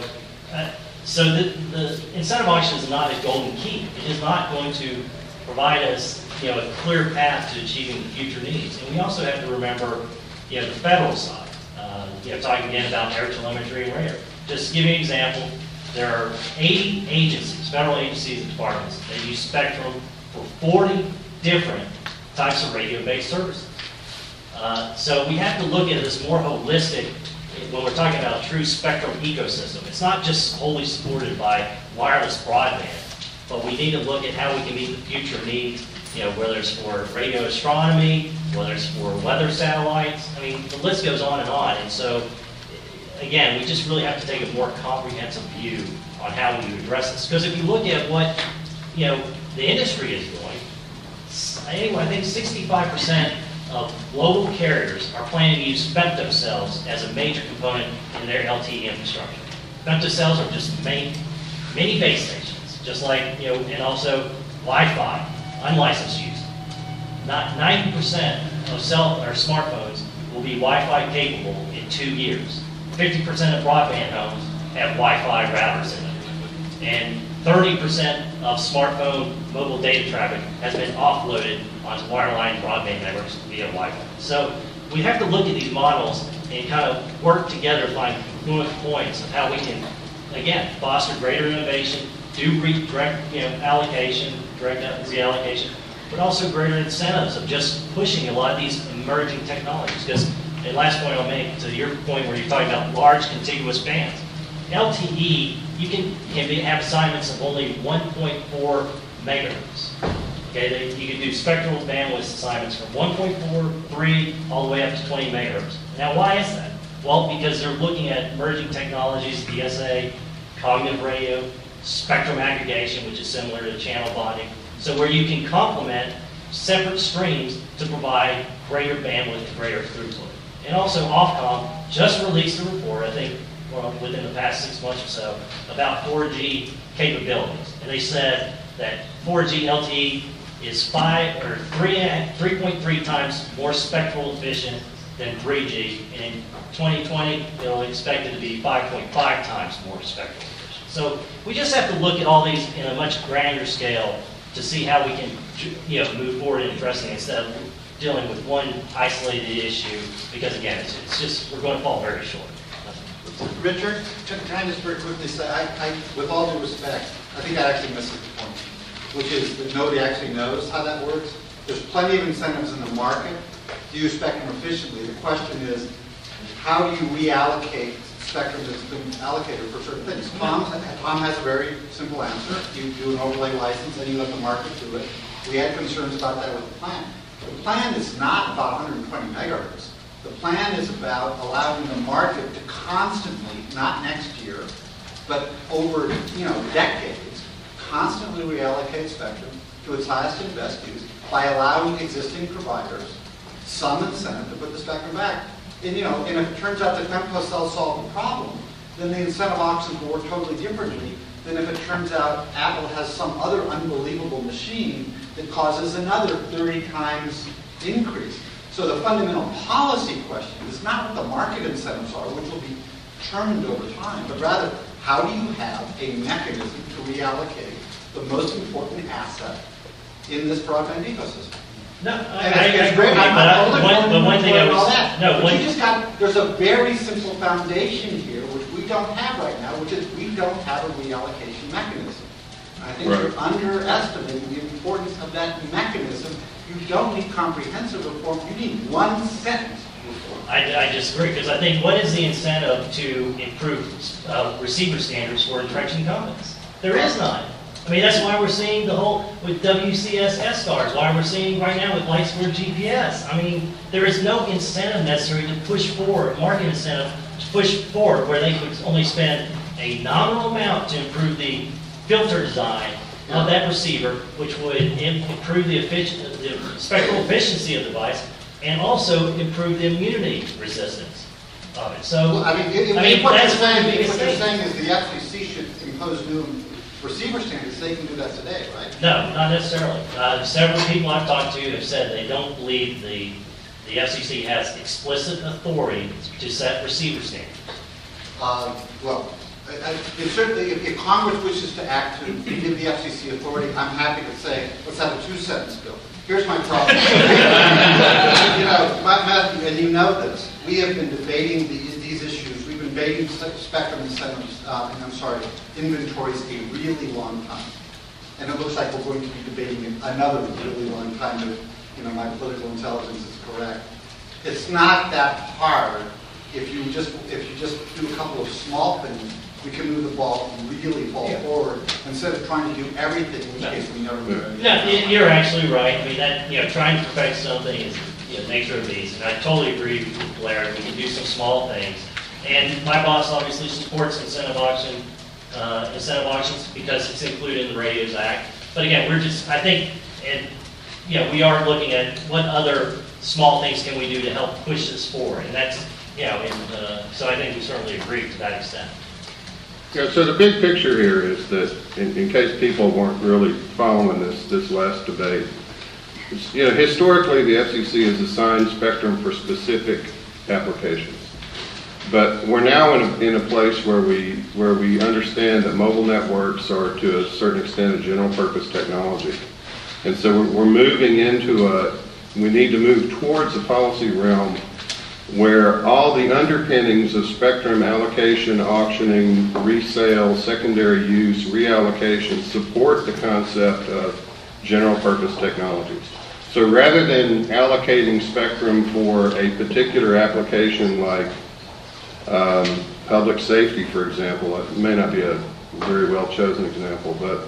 [SPEAKER 6] So the incentive auction is not a golden key. It is not going to provide us, a clear path to achieving the future needs. And we also have to remember, the federal side. Talking again about air telemetry and radar. Just to give you an example, there are 80 agencies, federal agencies and departments that use spectrum for 40 different types of radio-based services. So we have to look at this more holistic when we're talking about a true spectrum ecosystem. It's not just wholly supported by wireless broadband, but we need to look at how we can meet the future needs, whether it's for radio astronomy, whether it's for weather satellites. I mean, the list goes on. And so, again, we just really have to take a more comprehensive view on how we address this. Because if you look at what, the industry is doing, anyway, I think 65% of global carriers are planning to use femtocells as a major component in their LTE infrastructure. Femtocells are just mini base stations, just like, and also Wi-Fi, unlicensed use. Not 90% of smartphones will be Wi-Fi capable in 2 years. 50% of broadband homes have Wi-Fi routers in them. And 30% of smartphone mobile data traffic has been offloaded onto wireline broadband networks via Wi-Fi. So we have to look at these models and kind of work together to find fluent points of how we can, again, foster greater innovation, do direct allocation, direct reallocation, but also greater incentives of just pushing a lot of these emerging technologies. Because the last point I'll make, to your point where you're talking about large contiguous bands, LTE, you can have assignments of only 1.4 megahertz. Okay, you can do spectral bandwidth assignments from 1.43 all the way up to 20 megahertz. Now, why is that? Well, because they're looking at emerging technologies, DSA, cognitive radio, spectrum aggregation, which is similar to channel bonding. So where you can complement separate streams to provide greater bandwidth and greater throughput. And also, Ofcom just released a report, I think, within the past 6 months or so, about 4G capabilities. And they said that 4G LTE is 3.3 times more spectral efficient than 3G, and in 2020, they'll expect it to be 5.5 times more spectral efficient. So we just have to look at all these in a much grander scale to see how we can, move forward in addressing it instead of dealing with one isolated issue, because again, it's just, we're going to fall very short.
[SPEAKER 10] Richard, can I just very quickly say, I, with all due respect, I think that actually misses the point, which is that nobody actually knows how that works. There's plenty of incentives in the market to use spectrum efficiently. The question is, how do you reallocate spectrum that's been allocated for certain things? Tom has a very simple answer. You do an overlay license, and you let the market do it. We had concerns about that with the plan. The plan is not about 120 megahertz. The plan is about allowing the market to constantly, not next year, but over decades, constantly reallocate spectrum to its highest and best use by allowing existing providers some incentive to put the spectrum back. And and if it turns out that MPOCell solved the problem, then the incentive auctions will work totally differently than if it turns out Apple has some other unbelievable machine that causes another 30 times increase. So the fundamental policy question is not what the market incentives are, which will be determined over time, but rather, how do you have a mechanism to reallocate the most important asset in this broadband ecosystem?
[SPEAKER 6] No, I agree, but one thing I was,
[SPEAKER 10] there's a very simple foundation here, which we don't have right now, which is we don't have a reallocation mechanism. I think you're underestimating the importance of that mechanism. You don't need comprehensive reform, you need one sentence reform.
[SPEAKER 6] I disagree, because I think what is the incentive to improve receiver standards for entrenched incumbents? There is none. I mean, that's why we're seeing the whole, with WCS S-Stars, why we're seeing right now with LightSquared GPS. I mean, there is no incentive necessary to push forward, market incentive to push forward, where they could only spend a nominal amount to improve the filter design of that receiver, which would improve the spectral efficiency of the device, and also improve the immunity resistance of it. So,
[SPEAKER 10] what you're saying is the FCC should impose new receiver standards. They can do that today, right?
[SPEAKER 6] No, not necessarily. Several people I've talked to have said they don't believe the FCC has explicit authority to set receiver standards.
[SPEAKER 10] If Congress wishes to act to give the FCC authority, I'm happy to say, let's have a 2-sentence bill. Here's my problem. Matthew, and you know this, we have been debating these issues. We've been debating spectrum incentives, inventories a really long time. And it looks like we're going to be debating it another really long time if my political intelligence is correct. It's not that hard if you just do a couple of small things. We can move the ball really forward instead of trying to do everything, in which case we never move anything.
[SPEAKER 6] No, you're actually right. I mean, that trying to perfect something is the nature of these, and I totally agree with Blair. We can do some small things, and my boss obviously supports incentive auctions because it's included in the Radios Act. But again, we are looking at what other small things can we do to help push this forward, and that's so I think we certainly agree to that extent.
[SPEAKER 5] Yeah, so the big picture here is that, in case people weren't really following this last debate, historically the FCC has assigned spectrum for specific applications. But we're now in a place where we understand that mobile networks are to a certain extent a general purpose technology. And so we're moving we need to move towards a policy realm where all the underpinnings of spectrum allocation, auctioning, resale, secondary use, reallocation support the concept of general purpose technologies. So rather than allocating spectrum for a particular application like public safety, for example, it may not be a very well chosen example, but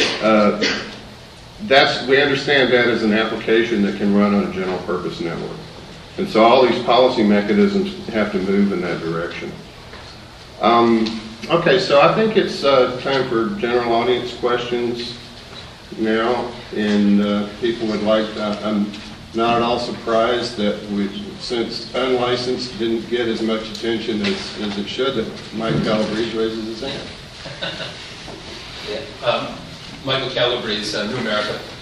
[SPEAKER 5] we understand that as an application that can run on a general purpose network. And so all these policy mechanisms have to move in that direction. Okay, so I think it's time for general audience questions now. And people would like, I'm not at all surprised that since unlicensed didn't get as much attention as it should, that Mike Calabrese raises his hand.
[SPEAKER 3] Michael Calabrese, New America.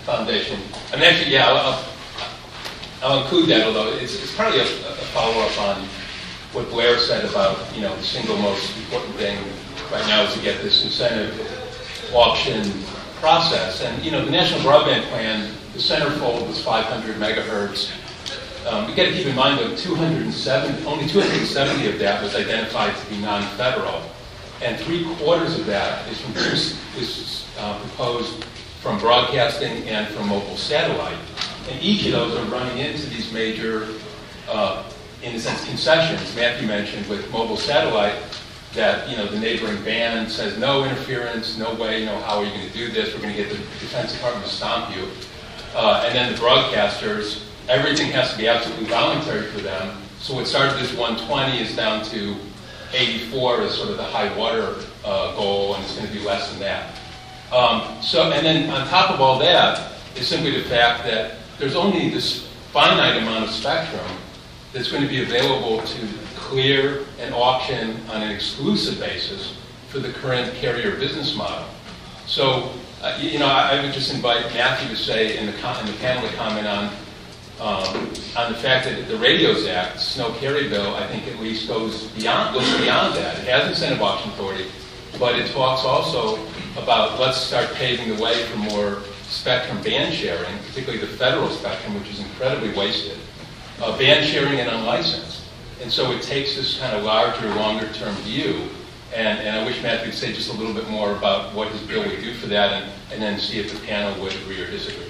[SPEAKER 3] Foundation. I mean, actually, yeah, I'll include that, although it's probably a follow-up on what Blair said about, the single most important thing right now is to get this incentive auction process. And, the National Broadband Plan, the centerfold was 500 megahertz. We got to keep in mind that only 270 of that was identified to be non-federal, and 3/4 of that is proposed from broadcasting and from mobile satellite. And each of those are running into these major, in a sense, concessions. Matthew mentioned with mobile satellite that the neighboring band says no interference, no way, how are you going to do this? We're going to get the Defense Department to stomp you. And then the broadcasters, everything has to be absolutely voluntary for them. So what started as 120 is down to 84 as sort of the high water goal, and it's going to be less than that. And then on top of all that is simply the fact that there's only this finite amount of spectrum that's going to be available to clear and auction on an exclusive basis for the current carrier business model. So, I would just invite Matthew to say in the panel to comment on the fact that the Radios Act, Snow Carry Bill, I think at least goes beyond that. It has incentive auction authority, but it talks also about let's start paving the way for more spectrum band sharing, particularly the federal spectrum, which is incredibly wasted, band sharing and unlicensed. And so it takes this kind of larger, longer-term view, and I wish Matthew would say just a little bit more about what his bill would do for that, and then see if the panel would agree or disagree.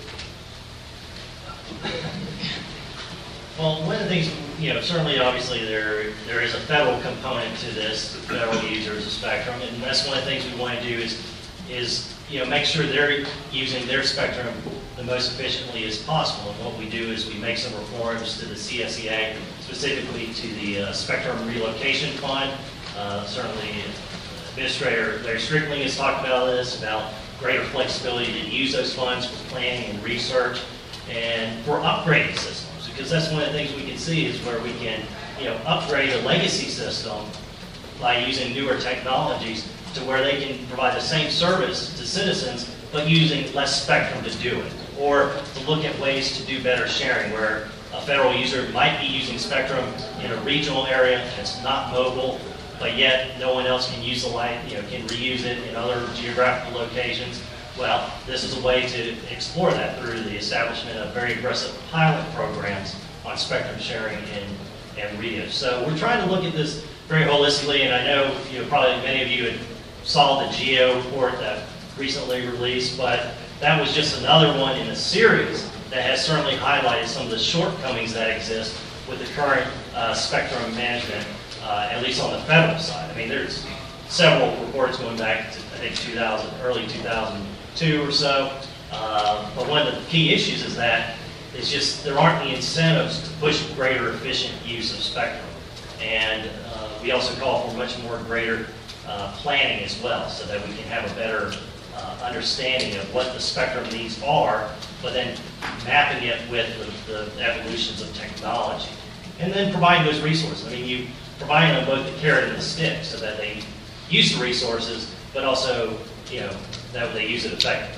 [SPEAKER 6] Well, one of the things, certainly, obviously, there is a federal component to this, federal users of spectrum, and that's one of the things we want to do is make sure they're using their spectrum the most efficiently as possible. And what we do is we make some reforms to the CSEA, specifically to the Spectrum Relocation Fund. Certainly, Administrator Larry Strickling has talked about this, about greater flexibility to use those funds for planning and research and for upgrading systems. Because that's one of the things we can see is where we can, upgrade a legacy system by using newer technologies to where they can provide the same service to citizens, but using less spectrum to do it. Or to look at ways to do better sharing, where a federal user might be using spectrum in a regional area that's not mobile, but yet no one else can use the light, can reuse it in other geographical locations. Well, this is a way to explore that through the establishment of very aggressive pilot programs on spectrum sharing and reuse. So we're trying to look at this very holistically, and I know probably many of you had saw the GEO report that recently released, but that was just another one in a series that has certainly highlighted some of the shortcomings that exist with the current spectrum management, at least on the federal side. I mean, there's several reports going back to, I think, early 2002 or so. But one of the key issues is that it's just there aren't the incentives to push greater efficient use of spectrum. And we also call for much more greater planning as well, so that we can have a better understanding of what the spectrum needs are, but then mapping it with the evolutions of technology. And then providing those resources. I mean, you providing them both the carrot and the stick so that they use the resources, but also, that they use it effectively.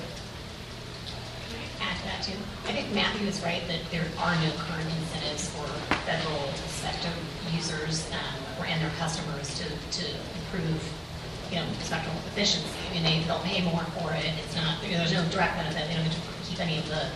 [SPEAKER 7] Can I add to that too? I think Matthew is right that there are no current incentives for federal spectrum users and their customers to improve spectral efficiency. I mean, they'll pay more for it. It's not, there's no direct benefit. They don't get to keep any of the,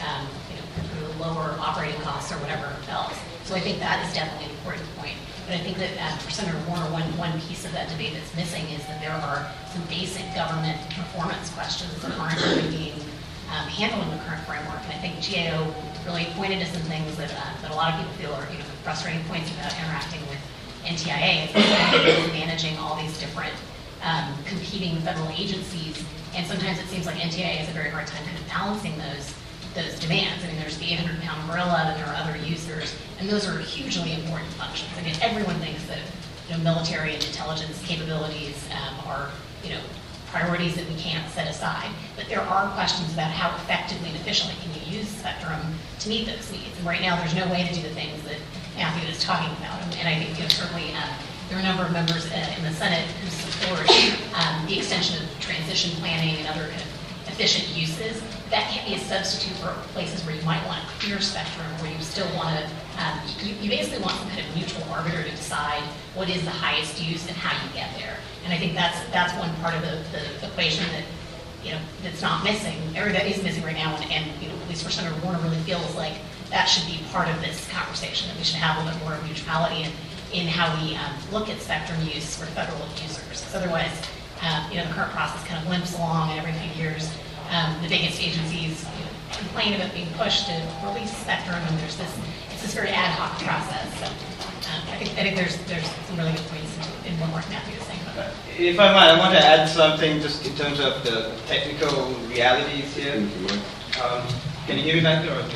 [SPEAKER 7] lower operating costs or whatever else. So I think that is definitely an important point. But I think that for Senator Warner, one piece of that debate that's missing is that there are some basic government performance questions that aren't really being handled in the current framework. And I think GAO really pointed to some things that a lot of people feel are frustrating points about interacting with NTIA. It's managing all these different competing federal agencies, and sometimes it seems like NTIA has a very hard time kind of balancing those demands. I mean, there's the 800-pound gorilla, and there are other users, and those are hugely important functions. I mean, everyone thinks that military and intelligence capabilities are priorities that we can't set aside, but there are questions about how effectively and efficiently can you use spectrum to meet those needs. And right now, there's no way to do the things that Matthew is talking about, and I think certainly there are a number of members in the Senate who support the extension of transition planning and other kind of efficient uses, that can be a substitute for places where you might want a clear spectrum, where you still want to, you basically want some kind of neutral arbiter to decide what is the highest use and how you get there. And I think that's one part of the equation that, that's not missing, or that is missing right now, and at least for Senator Warner really feels like that should be part of this conversation, that we should have a little bit more of neutrality in how we look at spectrum use for federal users. Because otherwise, the current process kind of limps along, and every few years, the biggest agencies complain about being pushed to release spectrum, and it's this very ad hoc process. So I think there's some really good points in what Mark Matthew is saying.
[SPEAKER 2] If I might, I want to add something just in terms of the technical realities here. Can you hear me back there?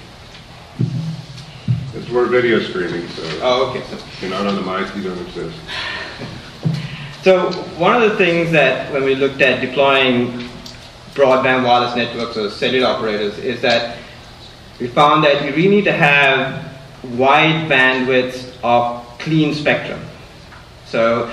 [SPEAKER 5] We're video streaming, so
[SPEAKER 2] okay.
[SPEAKER 5] if you're not on the mic, you don't exist.
[SPEAKER 2] So one of the things that when we looked at deploying broadband wireless networks or cellular operators is that we found that you really need to have wide bandwidth of clean spectrum. So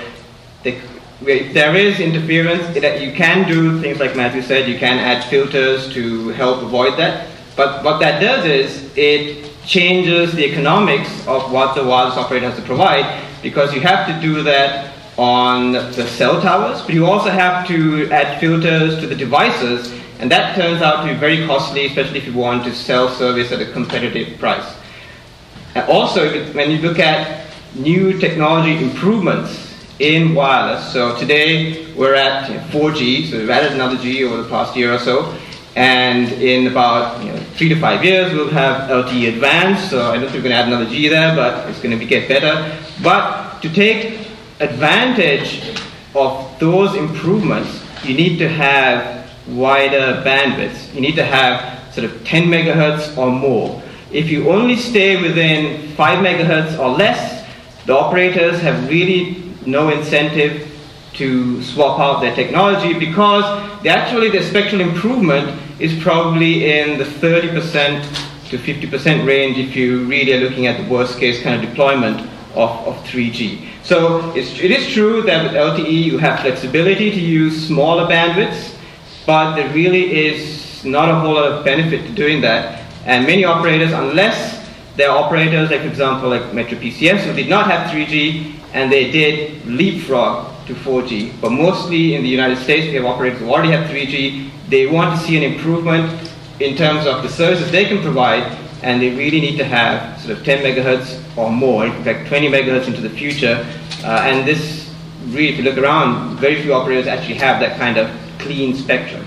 [SPEAKER 2] if there is interference, you can do things like Matthew said, you can add filters to help avoid that. But what that does is it changes the economics of what the wireless operator has to provide, because you have to do that on the cell towers, but you also have to add filters to the devices, and that turns out to be very costly, especially if you want to sell service at a competitive price. And also, when you look at new technology improvements in wireless, so today we're at 4G, so we've added another G over the past year or so, and in about 3 to 5 years we'll have LTE Advanced, so I don't think we're going to add another G there, but it's going to get better. But to take advantage of those improvements, you need to have wider bandwidths. You need to have sort of 10 megahertz or more. If you only stay within 5 megahertz or less, the operators have really no incentive to swap out their technology, because their spectral improvement is probably in the 30% to 50% range if you really are looking at the worst case kind of deployment of 3G. So it is true that with LTE you have flexibility to use smaller bandwidths, but there really is not a whole lot of benefit to doing that. And many operators, unless they're operators like, for example, like Metro PCS, who did not have 3G, and they did leapfrog to 4G. But mostly in the United States, we have operators who already have 3G. They want to see an improvement in terms of the services they can provide, and they really need to have sort of 10 megahertz or more, in fact 20 megahertz into the future. And this, really, if you look around, very few operators actually have that kind of clean spectrum.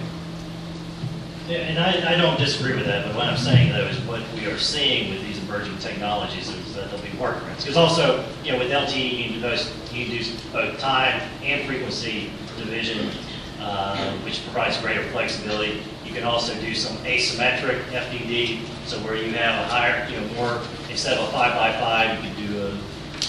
[SPEAKER 6] Yeah, and I don't disagree with that, but what I'm saying, though, is what we are seeing with these emerging technologies is that there'll be workarounds. Because also, with LTE, you can do both time and frequency division, which provides greater flexibility. You can also do some asymmetric FDD, so where you have a higher, more, instead of a 5 by 5, you can do a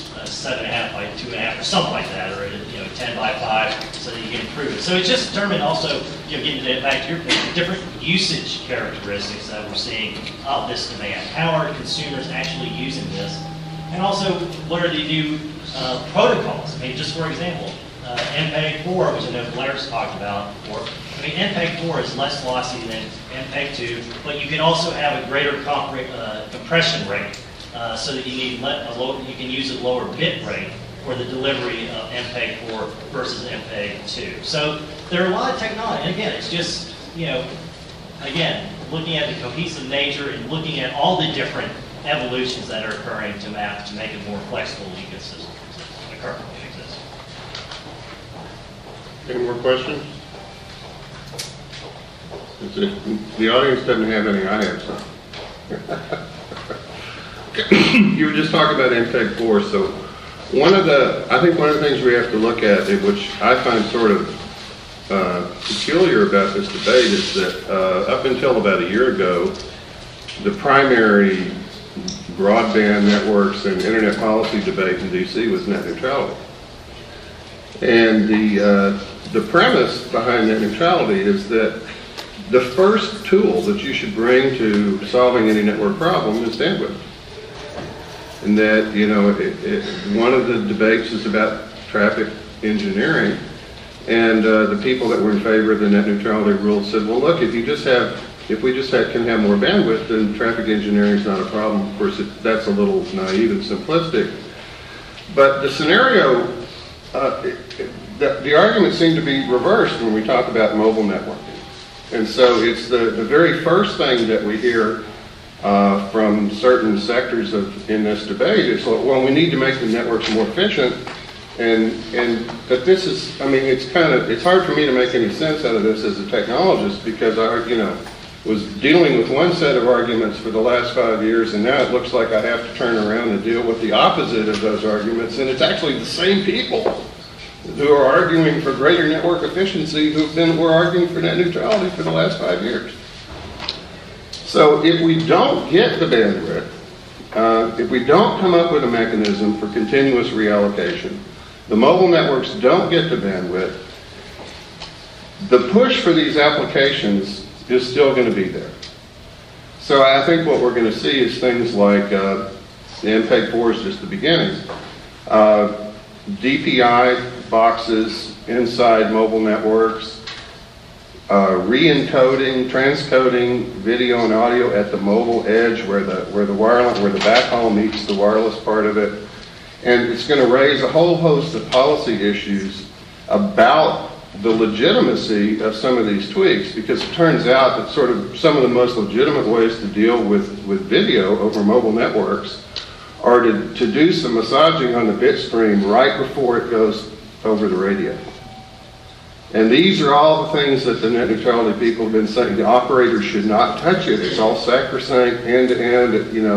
[SPEAKER 6] 7.5 by 2.5 or something like that, or 10 by 5, so that you can improve it. So it's just determined also, getting back to your point, different usage characteristics that we're seeing of this demand. How are consumers actually using this? And also, what are the new protocols? I mean, just for example, MPEG-4, which I know Blair's talked about before. I mean, MPEG-4 is less lossy than MPEG-2, but you can also have a greater compression rate, so that you can use a lower bit rate for the delivery of MPEG-4 versus MPEG-2. So there are a lot of technology, and again, it's just, again, looking at the cohesive nature and looking at all the different evolutions that are occurring to make a more flexible ecosystem that currently exists.
[SPEAKER 5] Any more questions? The audience doesn't have any, I have some. You were just talking about MPEG-4, so I think one of the things we have to look at, which I find sort of peculiar about this debate, is that up until about a year ago, the primary broadband networks and internet policy debate in DC was net neutrality. And the premise behind net neutrality is that the first tool that you should bring to solving any network problem is bandwidth. And that, one of the debates is about traffic engineering, And the people that were in favor of the net neutrality rule said, well, look, if we just can have more bandwidth, then traffic engineering is not a problem. Of course, that's a little naive and simplistic. But the scenario, the arguments seem to be reversed when we talk about mobile networking. And so it's the very first thing that we hear from certain sectors in this debate is, well, we need to make the networks more efficient. And that this is, I mean, it's hard for me to make any sense out of this as a technologist, because I, was dealing with one set of arguments for the last 5 years, and now it looks like I have to turn around and deal with the opposite of those arguments, and it's actually the same people who are arguing for greater network efficiency were arguing for net neutrality for the last 5 years. So if we don't get the bandwidth, if we don't come up with a mechanism for continuous reallocation, the mobile networks don't get the bandwidth, the push for these applications is still going to be there. So I think what we're going to see is things like, the MPEG-4 is just the beginning, DPI boxes inside mobile networks, re-encoding, transcoding video and audio at the mobile edge where the backhaul meets the wireless part of it. And it's going to raise a whole host of policy issues about the legitimacy of some of these tweaks, because it turns out that sort of some of the most legitimate ways to deal with video over mobile networks are to do some massaging on the bit stream right before it goes over the radio. And these are all the things that the net neutrality people have been saying. The operators should not touch it. It's all sacrosanct, end-to-end.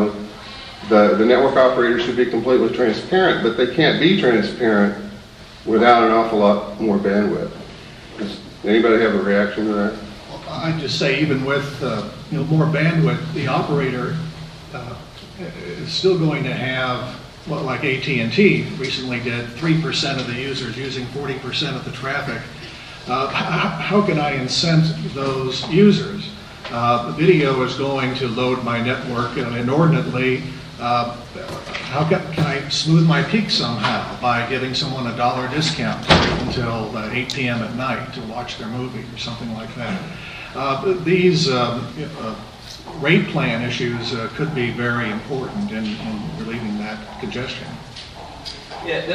[SPEAKER 5] The network operators should be completely transparent, but they can't be transparent without an awful lot more bandwidth. Does anybody have a reaction to that?
[SPEAKER 4] Well, I'd just say even with more bandwidth, the operator is still going to have, like AT&T recently did, 3% of the users using 40% of the traffic. How can I incent those users? The video is going to load my network inordinately. How can I smooth my peak somehow by giving someone a $1 discount to wait until 8 p.m. at night to watch their movie or something like that? These rate plan issues could be very important in relieving that congestion.
[SPEAKER 2] Yeah,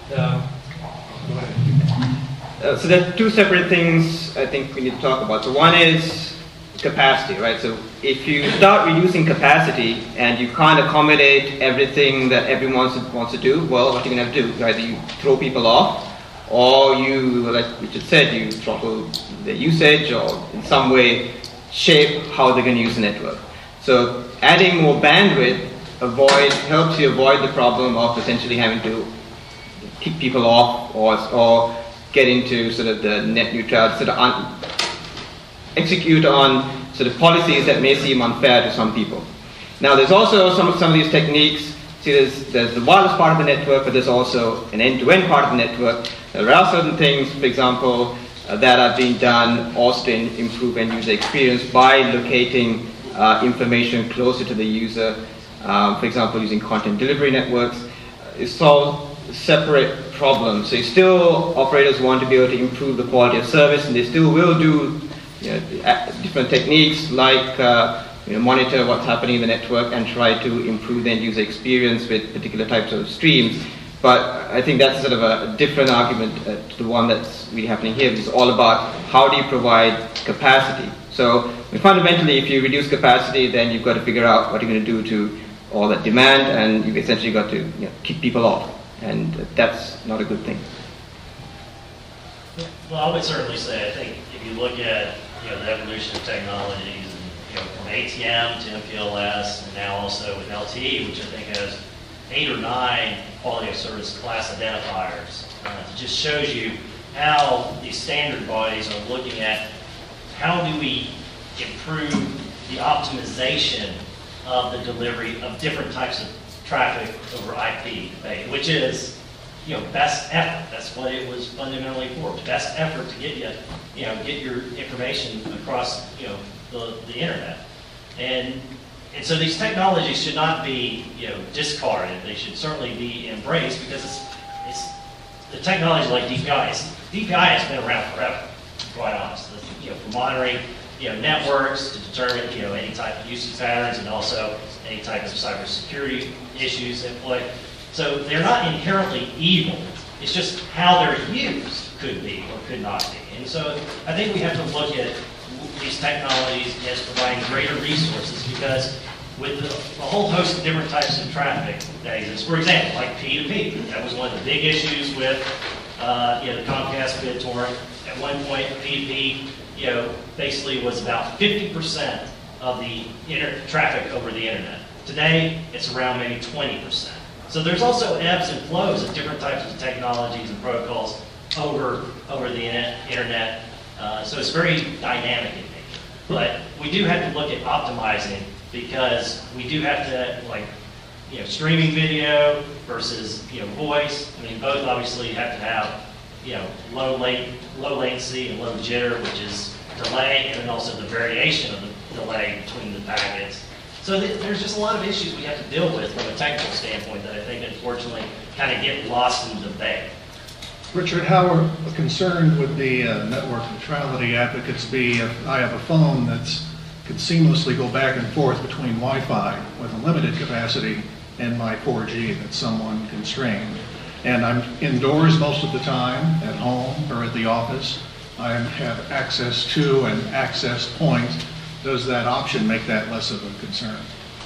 [SPEAKER 2] go ahead. So there are two separate things I think we need to talk about. So one is capacity, right? So if you start reducing capacity and you can't accommodate everything that everyone wants to do, well, what are you going to have to do? Either you throw people off, or you, like Richard said, you throttle the usage, or in some way shape how they're going to use the network. So adding more bandwidth helps you avoid the problem of essentially having to kick people off or get into sort of the net neutrality, sort of execute on sort of policies that may seem unfair to some people. Now, there's also some of these techniques. See, there's the wireless part of the network, but there's also an end-to-end part of the network. There are certain things, for example, that are being done also to improve end-user experience by locating information closer to the user. For example, using content delivery networks. It solves separate problems. So still, operators want to be able to improve the quality of service, and they still will do different techniques like monitor what's happening in the network and try to improve the end-user experience with particular types of streams. But I think that's sort of a different argument to the one that's really happening here. It's all about how do you provide capacity. So fundamentally, if you reduce capacity, then you've got to figure out what you're going to do to all that demand, and you've essentially got to keep people off, and that's not a good thing.
[SPEAKER 6] Well, I would certainly say, I think if you look at the evolution of technologies, and from ATM to MPLS, and now also with LTE, which I think has 8 or 9 quality of service class identifiers, it just shows you how these standard bodies are looking at how do we improve the optimization of the delivery of different types of traffic over IP, which is best effort. That's what it was fundamentally for. Best effort to get get your information across the internet. And so these technologies should not be discarded. They should certainly be embraced, because it's the technology like DPI. DPI has been around forever, to be quite honest. For monitoring, networks to determine, any type of usage patterns and also any type of cybersecurity issues at play. So they're not inherently evil. It's just how they're used could be or could not be. And so I think we have to look at these technologies as providing greater resources, because with a whole host of different types of traffic that exists, for example, like P2P, that was one of the big issues with the Comcast BitTorrent. At one point, P2P, basically was about 50% of the traffic over the internet. Today, it's around maybe 20%. So there's also ebbs and flows of different types of technologies and protocols over the internet. So it's very dynamic in nature. But we do have to look at optimizing, because we do have to, streaming video versus, voice. I mean, both obviously have to have, low latency and low jitter, which is delay, and then also the variation of the delay between the packets. So there's just a lot of issues we have to deal with from a technical standpoint that I think, unfortunately, kind of get lost in the debate.
[SPEAKER 4] Richard, how concerned would the network neutrality advocates be if I have a phone that could seamlessly go back and forth between Wi-Fi with a limited capacity and my 4G that's someone constrained? And I'm indoors most of the time, at home or at the office. I have access to an access point. Does that option make that less of a concern?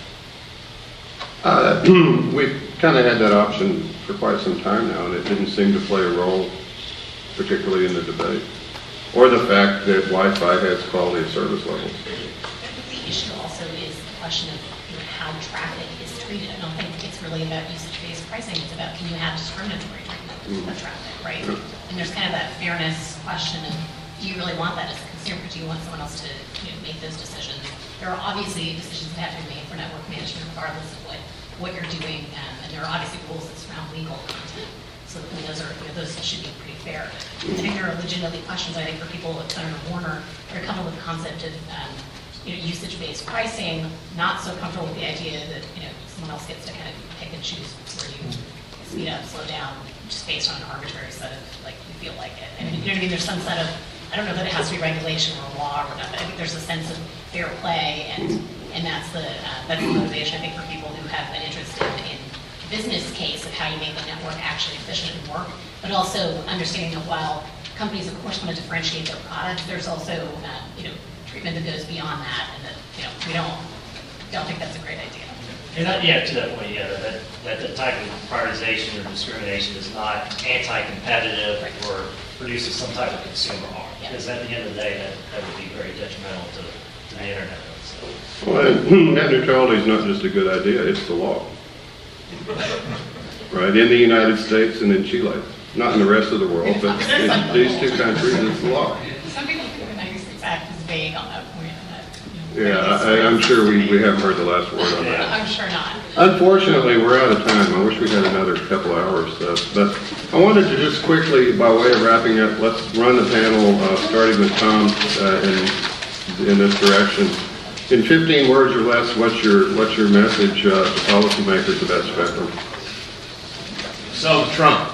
[SPEAKER 5] We've kind of had that option for quite some time now, and it didn't seem to play a role, particularly in the debate, or the fact that Wi-Fi has quality of service levels.
[SPEAKER 7] The issue also is the question of how traffic is treated. I don't think it's really about usage-based pricing. It's about, can you have discriminatory treatment of traffic, right? And there's kind of that fairness question of, do you really want that as a consumer? Do you want someone else to make those decisions? There are obviously decisions that have to be made for network management regardless of what you're doing, and there are obviously rules that surround legal content. So those should be pretty fair. I think there are legitimately questions, I think, for people like Senator Warner, that are comfortable with the concept of usage-based pricing, not so comfortable with the idea that someone else gets to kind of pick and choose where you speed up, slow down, just based on an arbitrary set of, you feel like it. I mean, there's some set of, I don't know that it has to be regulation or law or not, but I think there's a sense of fair play, and that's the motivation, I think, for people who have an interest in business case of how you make the network actually efficient and work, but also understanding that while companies, of course, want to differentiate their products, there's also treatment that goes beyond that, and that we don't think that's a great idea.
[SPEAKER 6] And to that point, that the type of prioritization or discrimination is not anti-competitive or produces some type of consumer harm. Because at the end of the day, that would be very detrimental to the internet. So.
[SPEAKER 5] Well, net neutrality is not just a good idea, it's the law. Right, in the United States and in Chile. Not in the rest of the world, but in these two countries, it's the law.
[SPEAKER 7] Some people think the 96 Act is vague on that point.
[SPEAKER 5] I'm sure we haven't heard the last word on that.
[SPEAKER 7] I'm sure not.
[SPEAKER 5] Unfortunately, we're out of time. I wish we had another couple hours. But I wanted to just quickly, by way of wrapping up, let's run the panel, starting with Tom in this direction. In 15 words or less, what's your message to policymakers about spectrum?
[SPEAKER 9] Sell to Trump.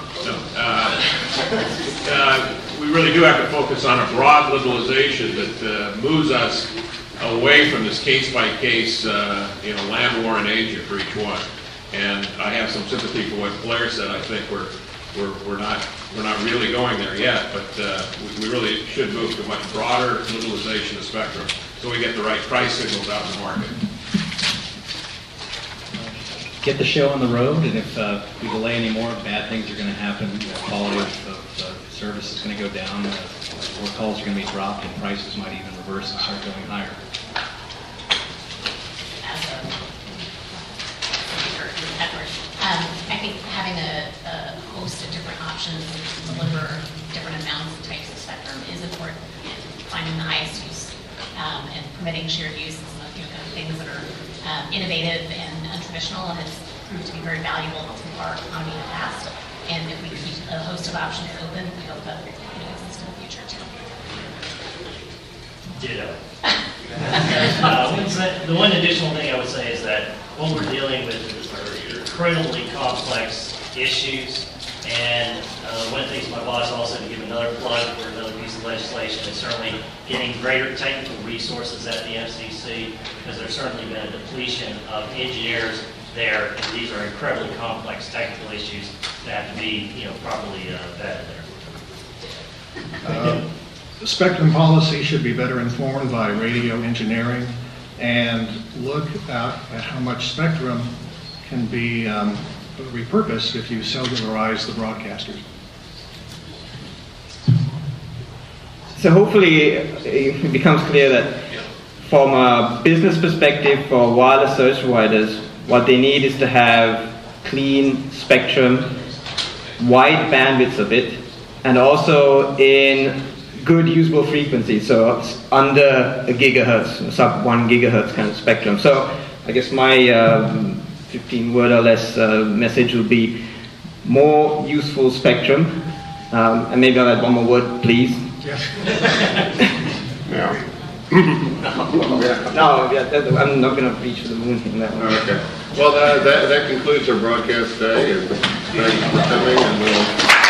[SPEAKER 9] We really do have to focus on a broad liberalization that moves us away from this case-by-case, land war in Asia for each one. And I have some sympathy for what Blair said. I think we're not really going there yet, but we really should move to a much broader liberalization of spectrum so we get the right price signals out in the market.
[SPEAKER 8] Get the show on the road, and if we delay any more, bad things are going to happen. The quality of service is going to go down, more calls are going to be dropped, and prices might even reverse and start going higher.
[SPEAKER 7] I think having a host of different options to deliver different amounts and types of spectrum is important, and finding the highest use and permitting shared use and some of kind of things that are innovative and untraditional has proved to be very valuable to our economy in the past. And if we keep a host of options open, we hope that exist in the future too.
[SPEAKER 6] Ditto. The one additional thing I would say is that what we're dealing with is incredibly complex issues, And one of the things my boss also to give another plug for another piece of legislation is certainly getting greater technical resources at the FCC, because there's certainly been a depletion of engineers there, and these are incredibly complex technical issues that have to be, properly vetted there.
[SPEAKER 4] Spectrum policy should be better informed by radio engineering and look at how much spectrum can be repurposed if you cellularize the broadcasters.
[SPEAKER 2] So hopefully it becomes clear that from a business perspective for wireless service providers, what they need is to have clean spectrum, wide bandwidth of it, and also in good usable frequency, so it's under a gigahertz, sub 1 gigahertz kind of spectrum. So I guess my 15-word or less message would be more useful spectrum, and maybe I'll add one more word, please.
[SPEAKER 4] Yes.
[SPEAKER 2] No, I'm not going to reach for the moon in that one.
[SPEAKER 5] Okay. Well, that concludes our broadcast today, and thanks for coming, and we'll